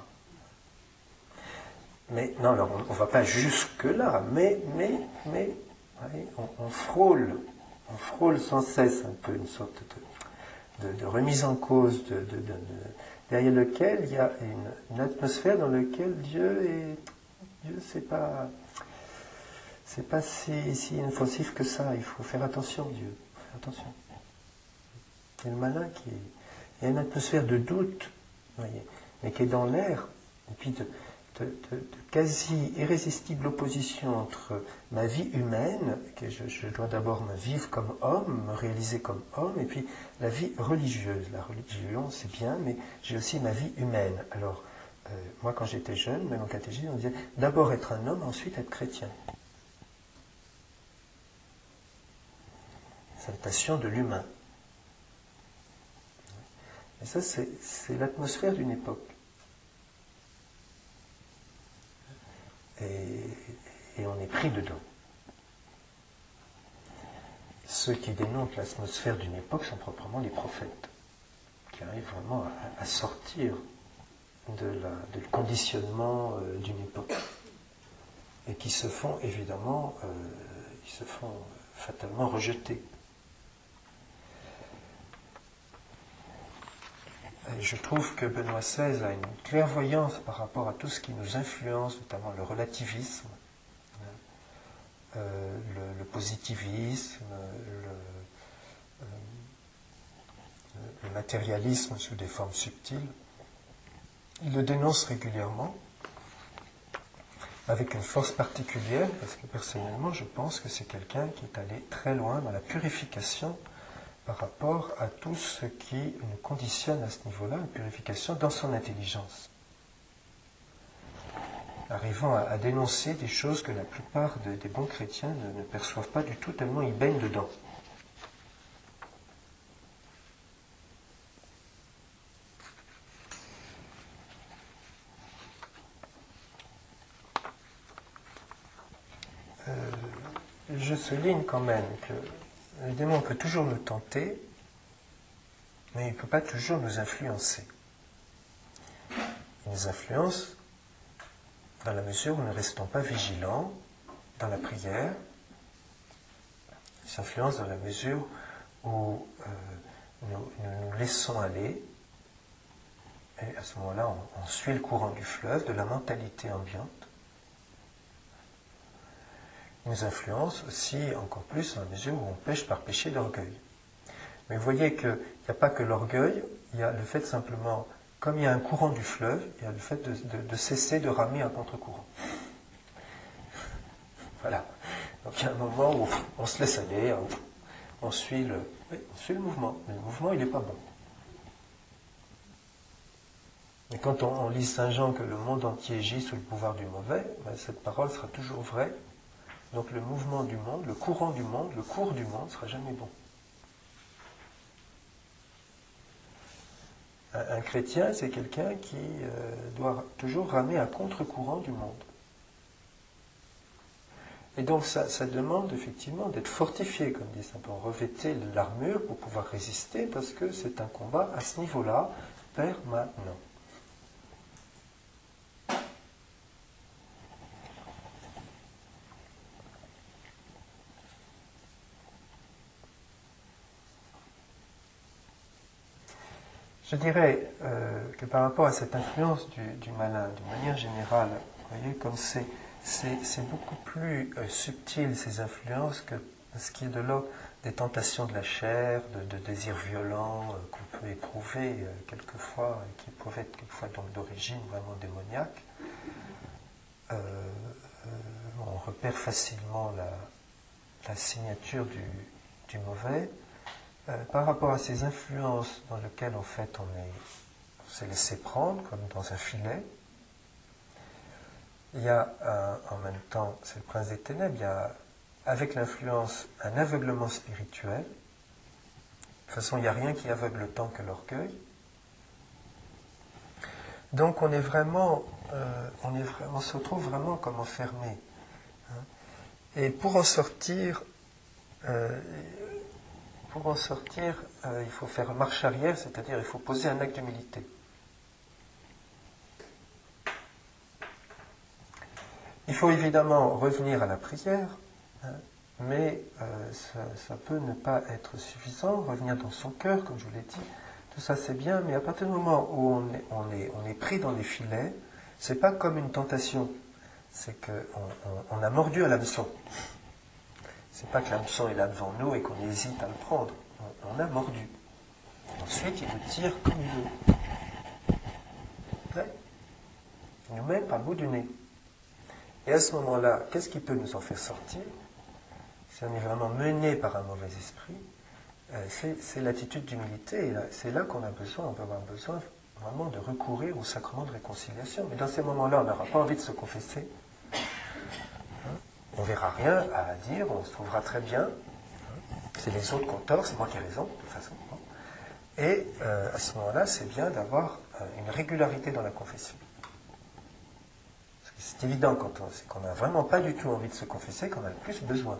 Mais, non, alors, on ne va pas jusque-là, mais, mais, mais, allez, on, on frôle, on frôle sans cesse un peu une sorte de, de, de remise en cause, de, de, de, de, derrière lequel il y a une, une atmosphère dans laquelle Dieu est, Dieu c'est pas, c'est pas si, si inoffensif que ça. Il faut faire attention, Dieu, faire attention. C'est le malin qui est, il y a une atmosphère de doute, voyez, mais qui est dans l'air, et puis de, de, de, de quasi irrésistible opposition entre ma vie humaine, que je, je dois d'abord me vivre comme homme, me réaliser comme homme, et puis la vie religieuse. La religion, c'est bien, mais j'ai aussi ma vie humaine. Alors, euh, moi, quand j'étais jeune, même en catéchisme, on disait d'abord être un homme, ensuite être chrétien. Salutation de l'humain. Et ça, c'est, c'est l'atmosphère d'une époque. Et, et on est pris dedans. Ceux qui dénoncent l'atmosphère d'une époque sont proprement les prophètes, qui arrivent vraiment à, à sortir de la, du conditionnement euh, d'une époque. Et qui se font évidemment, euh, ils se font fatalement rejeter. Et je trouve que Benoît seize a une clairvoyance par rapport à tout ce qui nous influence, notamment le relativisme, euh, le, le positivisme, le, euh, le matérialisme sous des formes subtiles. Il le dénonce régulièrement, avec une force particulière, parce que personnellement, je pense que c'est quelqu'un qui est allé très loin dans la purification par rapport à tout ce qui nous conditionne à ce niveau-là, une purification dans son intelligence. Arrivant à, à dénoncer des choses que la plupart de, des bons chrétiens ne, ne perçoivent pas du tout, tellement ils baignent dedans. Euh, je souligne quand même que le démon peut toujours nous tenter, mais il ne peut pas toujours nous influencer. Il nous influence dans la mesure où nous ne restons pas vigilants dans la prière. Il s'influence dans la mesure où euh, nous, nous nous laissons aller, et à ce moment-là, on, on suit le courant du fleuve, de la mentalité ambiante. Il nous influence aussi encore plus dans la mesure où on pêche par péché d'orgueil. Mais vous voyez qu'il n'y a pas que l'orgueil, il y a le fait simplement, comme il y a un courant du fleuve, il y a le fait de, de, de cesser de ramer à contre-courant. Voilà. Donc il y a un moment où on se laisse aller, on suit le, oui, on suit le mouvement, mais le mouvement il n'est pas bon. Et quand on, on lit Saint Jean que le monde entier gît sous le pouvoir du mauvais, ben cette parole sera toujours vraie. Donc le mouvement du monde, le courant du monde, le cours du monde ne sera jamais bon. Un, un chrétien, c'est quelqu'un qui euh, doit toujours ramer à contre-courant du monde. Et donc ça, ça demande effectivement d'être fortifié, comme dit Saint Paul, revêter l'armure pour pouvoir résister, parce que c'est un combat à ce niveau-là permanent. Je dirais euh, que par rapport à cette influence du, du malin, d'une manière générale, vous voyez, comme c'est, c'est, c'est beaucoup plus euh, subtil ces influences que ce qui est de l'ordre des tentations de la chair, de, de désirs violents euh, qu'on peut éprouver euh, quelquefois, et qui peuvent être quelquefois donc d'origine vraiment démoniaque. Euh, euh, on repère facilement la, la signature du, du mauvais. Euh, par rapport à ces influences dans lesquelles en fait on, est, on s'est laissé prendre, comme dans un filet, il y a un, en même temps, c'est le prince des ténèbres, il y a avec l'influence un aveuglement spirituel. De toute façon, il n'y a rien qui aveugle tant que l'orgueil. Donc on est vraiment, euh, on, est, on se retrouve vraiment comme enfermé. Hein. Et pour en sortir, euh, Pour en sortir, euh, il faut faire marche arrière, c'est-à-dire il faut poser un acte d'humilité. Il faut évidemment revenir à la prière, hein, mais euh, ça, ça peut ne pas être suffisant, revenir dans son cœur, comme je vous l'ai dit, tout ça c'est bien, mais à partir du moment où on est, on est, on est pris dans les filets, c'est pas comme une tentation, c'est qu'on on, on a mordu à l'hameçon. C'est pas que l'hameçon est là devant nous et qu'on hésite à le prendre, on, on a mordu. Ensuite, il nous tire comme il veut. Il nous met par le bout du nez. Et à ce moment-là, qu'est-ce qui peut nous en faire sortir? Si on est vraiment mené par un mauvais esprit, euh, c'est, c'est l'attitude d'humilité. C'est là qu'on a besoin, on peut avoir besoin vraiment de recourir au sacrement de réconciliation. Mais dans ces moments-là, on n'aura pas envie de se confesser. Hein? On ne verra rien à dire, on se trouvera très bien. Hein? C'est les autres qui ont tort, c'est moi qui ai raison, de toute façon. Hein? Et euh, à ce moment-là, c'est bien d'avoir euh, une régularité dans la confession. C'est évident quand on, c'est qu'on n'a vraiment pas du tout envie de se confesser, qu'on a le plus besoin.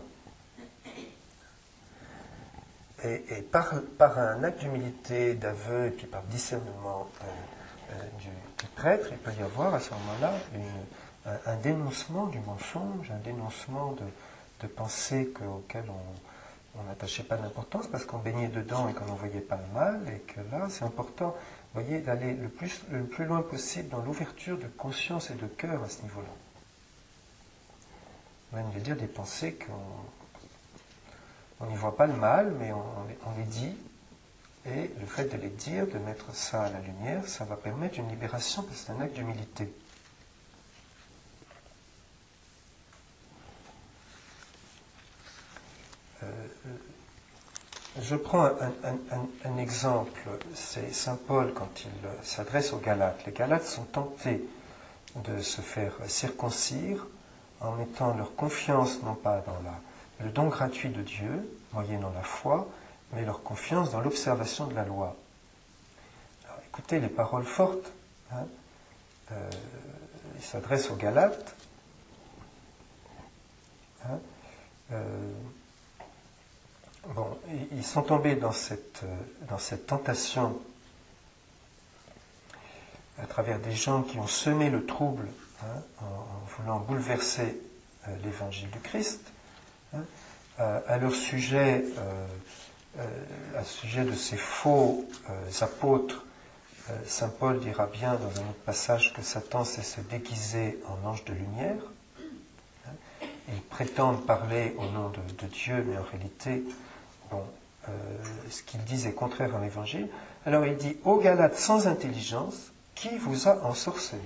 Et, et par, par un acte d'humilité, d'aveu, et puis par discernement euh, euh, du, du prêtre, il peut y avoir à ce moment-là une, un, un dénoncement du mensonge, un dénoncement de, de pensées que, auxquelles on n'attachait pas d'importance parce qu'on baignait dedans et qu'on n'en voyait pas le mal, et que là, c'est important, vous voyez, d'aller le plus, le plus loin possible dans l'ouverture de conscience et de cœur à ce niveau-là. Même de dire des pensées qu'on on n'y voit pas le mal, mais on, on les dit, et le fait de les dire, de mettre ça à la lumière, ça va permettre une libération, parce que c'est un acte d'humilité. Euh, je prends un, un, un, un exemple, c'est saint Paul quand il s'adresse aux Galates. Les Galates sont tentés de se faire circoncire en mettant leur confiance non pas dans la, le don gratuit de Dieu, moyennant la foi, mais leur confiance dans l'observation de la loi. Alors, écoutez les paroles fortes. Hein. Euh, il s'adresse aux Galates. Hein. Euh, bon, ils sont tombés dans cette, dans cette tentation à travers des gens qui ont semé le trouble, hein, en, en voulant bouleverser euh, l'évangile du Christ. Hein. Euh, à leur sujet, euh, euh, à sujet de ces faux euh, apôtres, euh, saint Paul dira bien dans un autre passage que Satan sait se déguiser en ange de lumière. Hein. Ils prétendent parler au nom de, de Dieu, mais en réalité, bon, euh, ce qu'ils disent est contraire à l'évangile. Alors il dit aux Galates sans intelligence, qui vous a ensorcelé?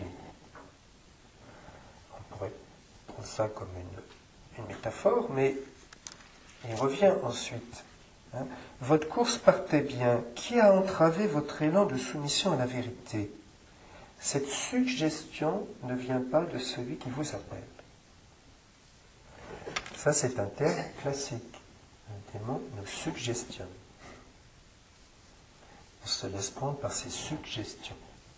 On pourrait prendre ça comme une, une métaphore, mais il revient ensuite. Hein. Votre course partait bien. Qui a entravé votre élan de soumission à la vérité? Cette suggestion ne vient pas de celui qui vous appelle. Ça, c'est un terme classique. Un démon nous suggestionne. On se laisse prendre par ces suggestions.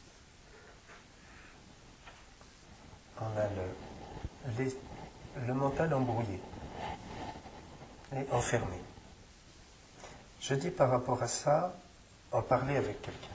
On a le, les, le mental embrouillé et enfermé. Je dis par rapport à ça, en parler avec quelqu'un.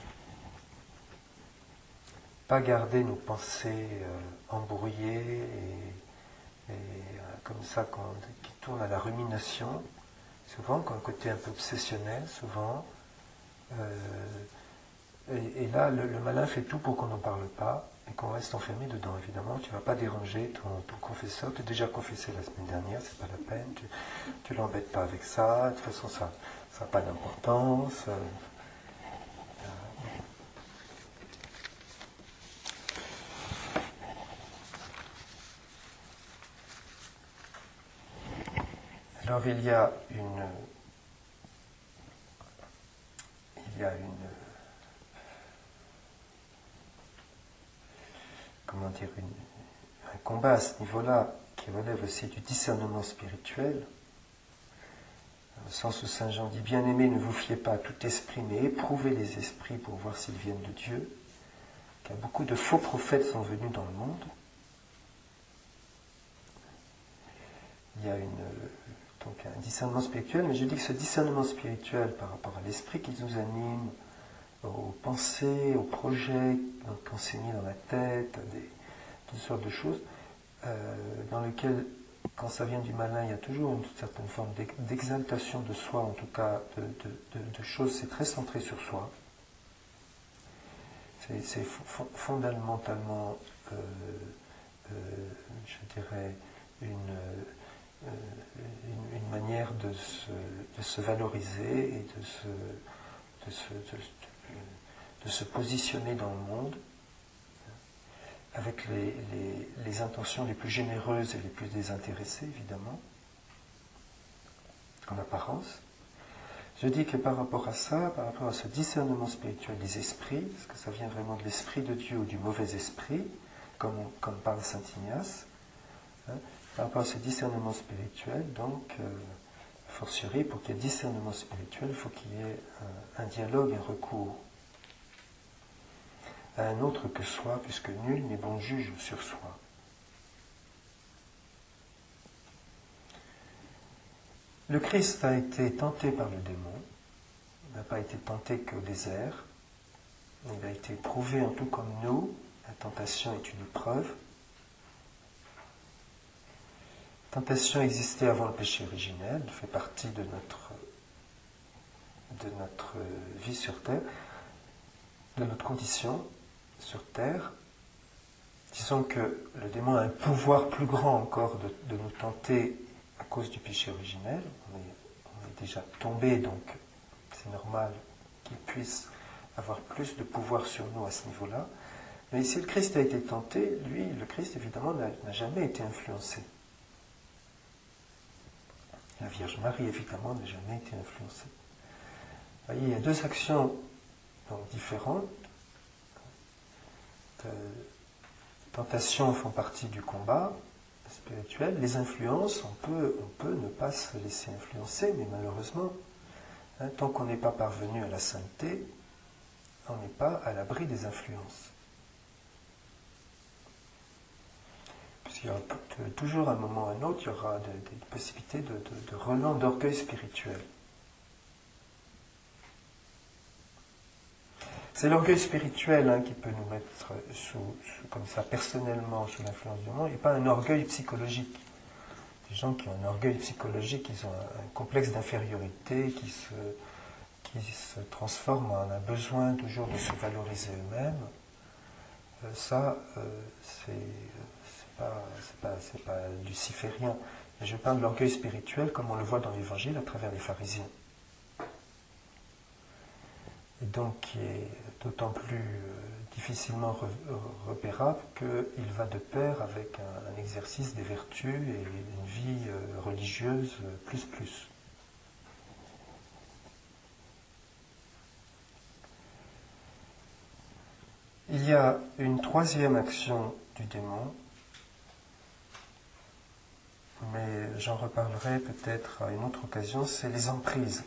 Pas garder nos pensées euh, embrouillées et, et euh, comme ça qu'on, qui tournent à la rumination, souvent, qui ont un côté un peu obsessionnel, souvent. Euh, et, et là, le, le malin fait tout pour qu'on n'en parle pas et qu'on reste enfermé dedans. Évidemment, tu ne vas pas déranger ton, ton confesseur. Tu es déjà confessé la semaine dernière, c'est pas la peine. Tu ne l'embêtes pas avec ça. De toute façon, ça n'a pas d'importance. Euh, Alors, il y a une... Il y a une... Comment dire, une, un combat à ce niveau-là qui relève aussi du discernement spirituel, dans le sens où saint Jean dit, bien-aimés, ne vous fiez pas à tout esprit, mais éprouvez les esprits pour voir s'ils viennent de Dieu, car beaucoup de faux prophètes sont venus dans le monde. Il y a une, donc un discernement spirituel, mais je dis que ce discernement spirituel par rapport à l'esprit qui nous anime, aux pensées, aux projets qu'on s'est mis dans la tête, des, toutes sortes de choses, euh, dans lesquelles quand ça vient du malin, il y a toujours une certaine forme d'exaltation de soi, en tout cas de, de, de, de choses, c'est très centré sur soi. C'est fondamentalement, euh, euh, je dirais, une, euh, une, une manière de se, de se valoriser et de se, de, se, de, de, de se positionner dans le monde avec les, les, les intentions les plus généreuses et les plus désintéressées, évidemment, en apparence. Je dis que par rapport à ça, par rapport à ce discernement spirituel des esprits, parce que ça vient vraiment de l'esprit de Dieu ou du mauvais esprit, comme, on, comme parle saint Ignace, hein, par rapport à ce discernement spirituel, donc, euh, a fortiori, pour qu'il y ait discernement spirituel, il faut qu'il y ait un, un dialogue, un recours à un autre que soi, puisque nul n'est bon juge sur soi. Le Christ a été tenté par le démon, il n'a pas été tenté qu'au désert, il a été éprouvé en tout comme nous, la tentation est une épreuve. La tentation existait avant le péché originel, elle fait partie de notre, de notre vie sur terre, de notre condition sur terre. Disons que le démon a un pouvoir plus grand encore de, de nous tenter à cause du péché originel. On est, on est déjà tombé, donc c'est normal qu'il puisse avoir plus de pouvoir sur nous à ce niveau-là. Mais si le Christ a été tenté, lui, le Christ, évidemment, n'a jamais été influencé. La Vierge Marie, évidemment, n'a jamais été influencée. Vous voyez, il y a deux actions donc, différentes. Les tentations font partie du combat spirituel. Les influences, on peut, on peut ne pas se laisser influencer, mais malheureusement, hein, tant qu'on n'est pas parvenu à la sainteté, on n'est pas à l'abri des influences. Puisqu'il y aura toujours à un moment ou à un autre, il y aura des, des possibilités de, de, de relents d'orgueil spirituel. C'est l'orgueil spirituel hein, qui peut nous mettre sous, sous, comme ça personnellement sous l'influence du monde, et pas un orgueil psychologique. Des gens qui ont un orgueil psychologique, ils ont un, un complexe d'infériorité qui se, qui se transforme en un besoin toujours de se valoriser eux-mêmes. Euh, ça, euh, c'est pas, c'est pas, c'est pas luciférien. Mais je parle de l'orgueil spirituel comme on le voit dans l'Évangile à travers les pharisiens. Et donc qui est d'autant plus euh, difficilement re, repérable qu'il va de pair avec un, un exercice des vertus et une vie euh, religieuse euh, plus plus. Il y a une troisième action du démon, mais j'en reparlerai peut-être à une autre occasion, c'est les emprises.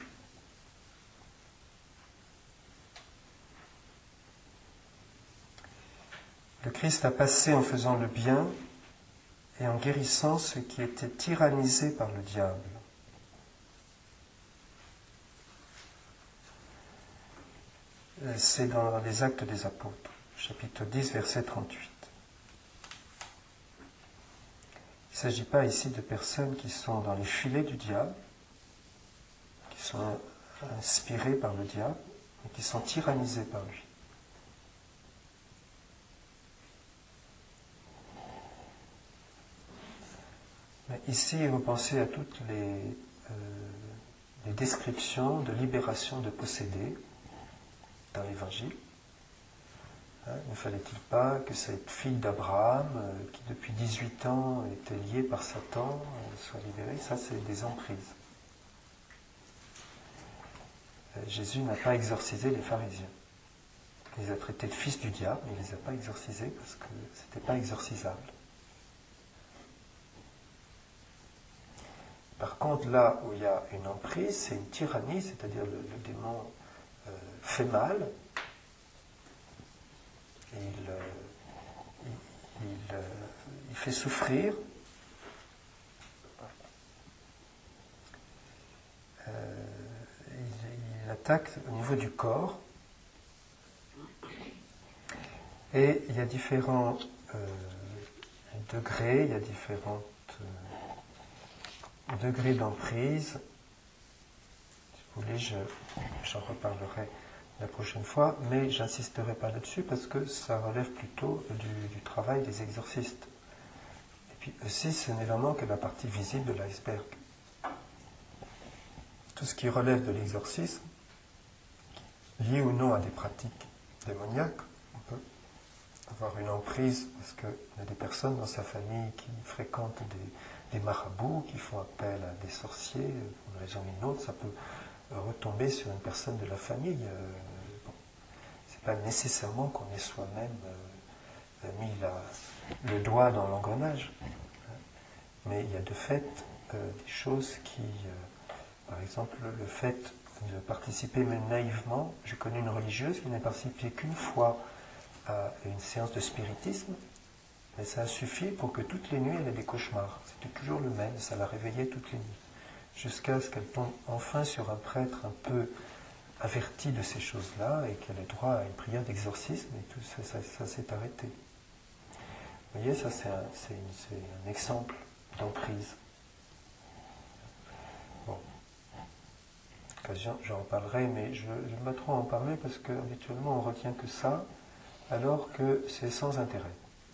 Le Christ a passé en faisant le bien et en guérissant ceux qui étaient tyrannisés par le diable. C'est dans les Actes des Apôtres, chapitre dix, verset trente-huit. Il ne s'agit pas ici de personnes qui sont dans les filets du diable, qui sont inspirées par le diable, mais qui sont tyrannisées par lui. Mais ici, vous pensez à toutes les, euh, les descriptions de libération de possédés dans l'Évangile. Hein, ne fallait-il pas que cette fille d'Abraham, euh, qui depuis dix-huit ans était liée par Satan, euh, soit libérée? Ça, c'est des emprises. Euh, Jésus n'a pas exorcisé les pharisiens. Il les a traités de fils du diable, mais il ne les a pas exorcisés parce que ce n'était pas exorcisable. Par contre, là où il y a une emprise, c'est une tyrannie, c'est-à-dire le, le démon euh, fait mal, et il, euh, il, il, euh, il fait souffrir, euh, il, il attaque au niveau du corps, et il y a différents euh, degrés, il y a différentes... Euh, degré d'emprise, si vous voulez, je, j'en reparlerai la prochaine fois, mais j'insisterai pas là-dessus parce que ça relève plutôt du, du travail des exorcistes. Et puis aussi, ce n'est vraiment que la partie visible de l'iceberg. Tout ce qui relève de l'exorcisme, lié ou non à des pratiques démoniaques, on peut avoir une emprise parce qu'il y a des personnes dans sa famille qui fréquentent des, des marabouts, qui font appel à des sorciers, pour une raison ou une autre, ça peut retomber sur une personne de la famille. Euh, bon, c'est pas nécessairement qu'on ait soi-même euh, mis la, le doigt dans l'engrenage, mais il y a de fait euh, des choses qui, euh, par exemple, le fait de participer même naïvement. J'ai connu une religieuse qui n'a participé qu'une fois à une séance de spiritisme, mais ça a suffi pour que toutes les nuits elle ait des cauchemars. C'était toujours le même, ça la réveillait toutes les nuits. Jusqu'à ce qu'elle tombe enfin sur un prêtre un peu averti de ces choses-là et qu'elle ait droit à une prière d'exorcisme et tout ça, ça, ça s'est arrêté. Vous voyez, ça c'est un, c'est une, c'est un exemple d'emprise. Bon. Occasion, j'en parlerai, mais je ne vais pas trop en parler parce qu'habituellement on retient que ça, alors que c'est sans intérêt.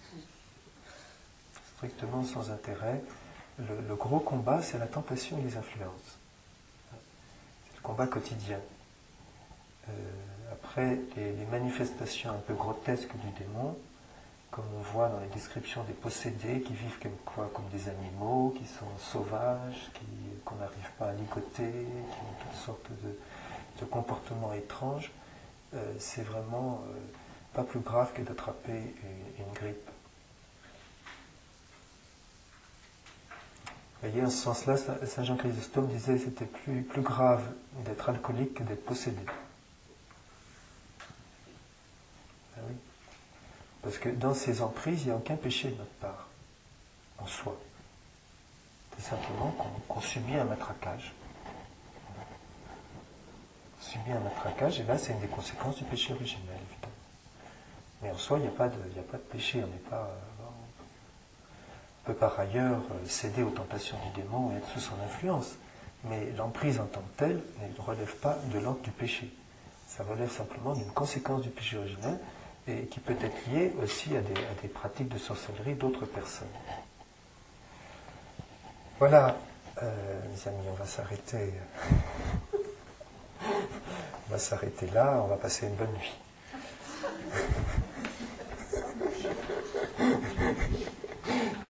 Strictement sans intérêt. Le, le gros combat, c'est la tentation et les influences. C'est le combat quotidien. Euh, après, les, les manifestations un peu grotesques du démon, comme on voit dans les descriptions des possédés qui vivent comme quoi, comme des animaux, qui sont sauvages, qui, qu'on n'arrive pas à ligoter, qui ont toutes sortes de, de comportements étranges, euh, c'est vraiment euh, pas plus grave que d'attraper une, une grippe. Vous voyez, en ce sens-là, Saint Jean Chrysostome disait que c'était plus, plus grave d'être alcoolique que d'être possédé. Ah oui. Parce que dans ces emprises, il n'y a aucun péché de notre part, en soi. C'est simplement qu'on, qu'on subit un matraquage. On subit un matraquage, et là, c'est une des conséquences du péché originel, évidemment. Mais en soi, il n'y a pas de, il n'y a pas de péché, on n'est pas... On peut par ailleurs céder aux tentations du démon et être sous son influence. Mais l'emprise en tant que telle ne relève pas de l'ordre du péché. Ça relève simplement d'une conséquence du péché originel et qui peut être liée aussi à des, à des pratiques de sorcellerie d'autres personnes. Voilà, euh, mes amis, on va s'arrêter. On va s'arrêter là, on va passer une bonne nuit.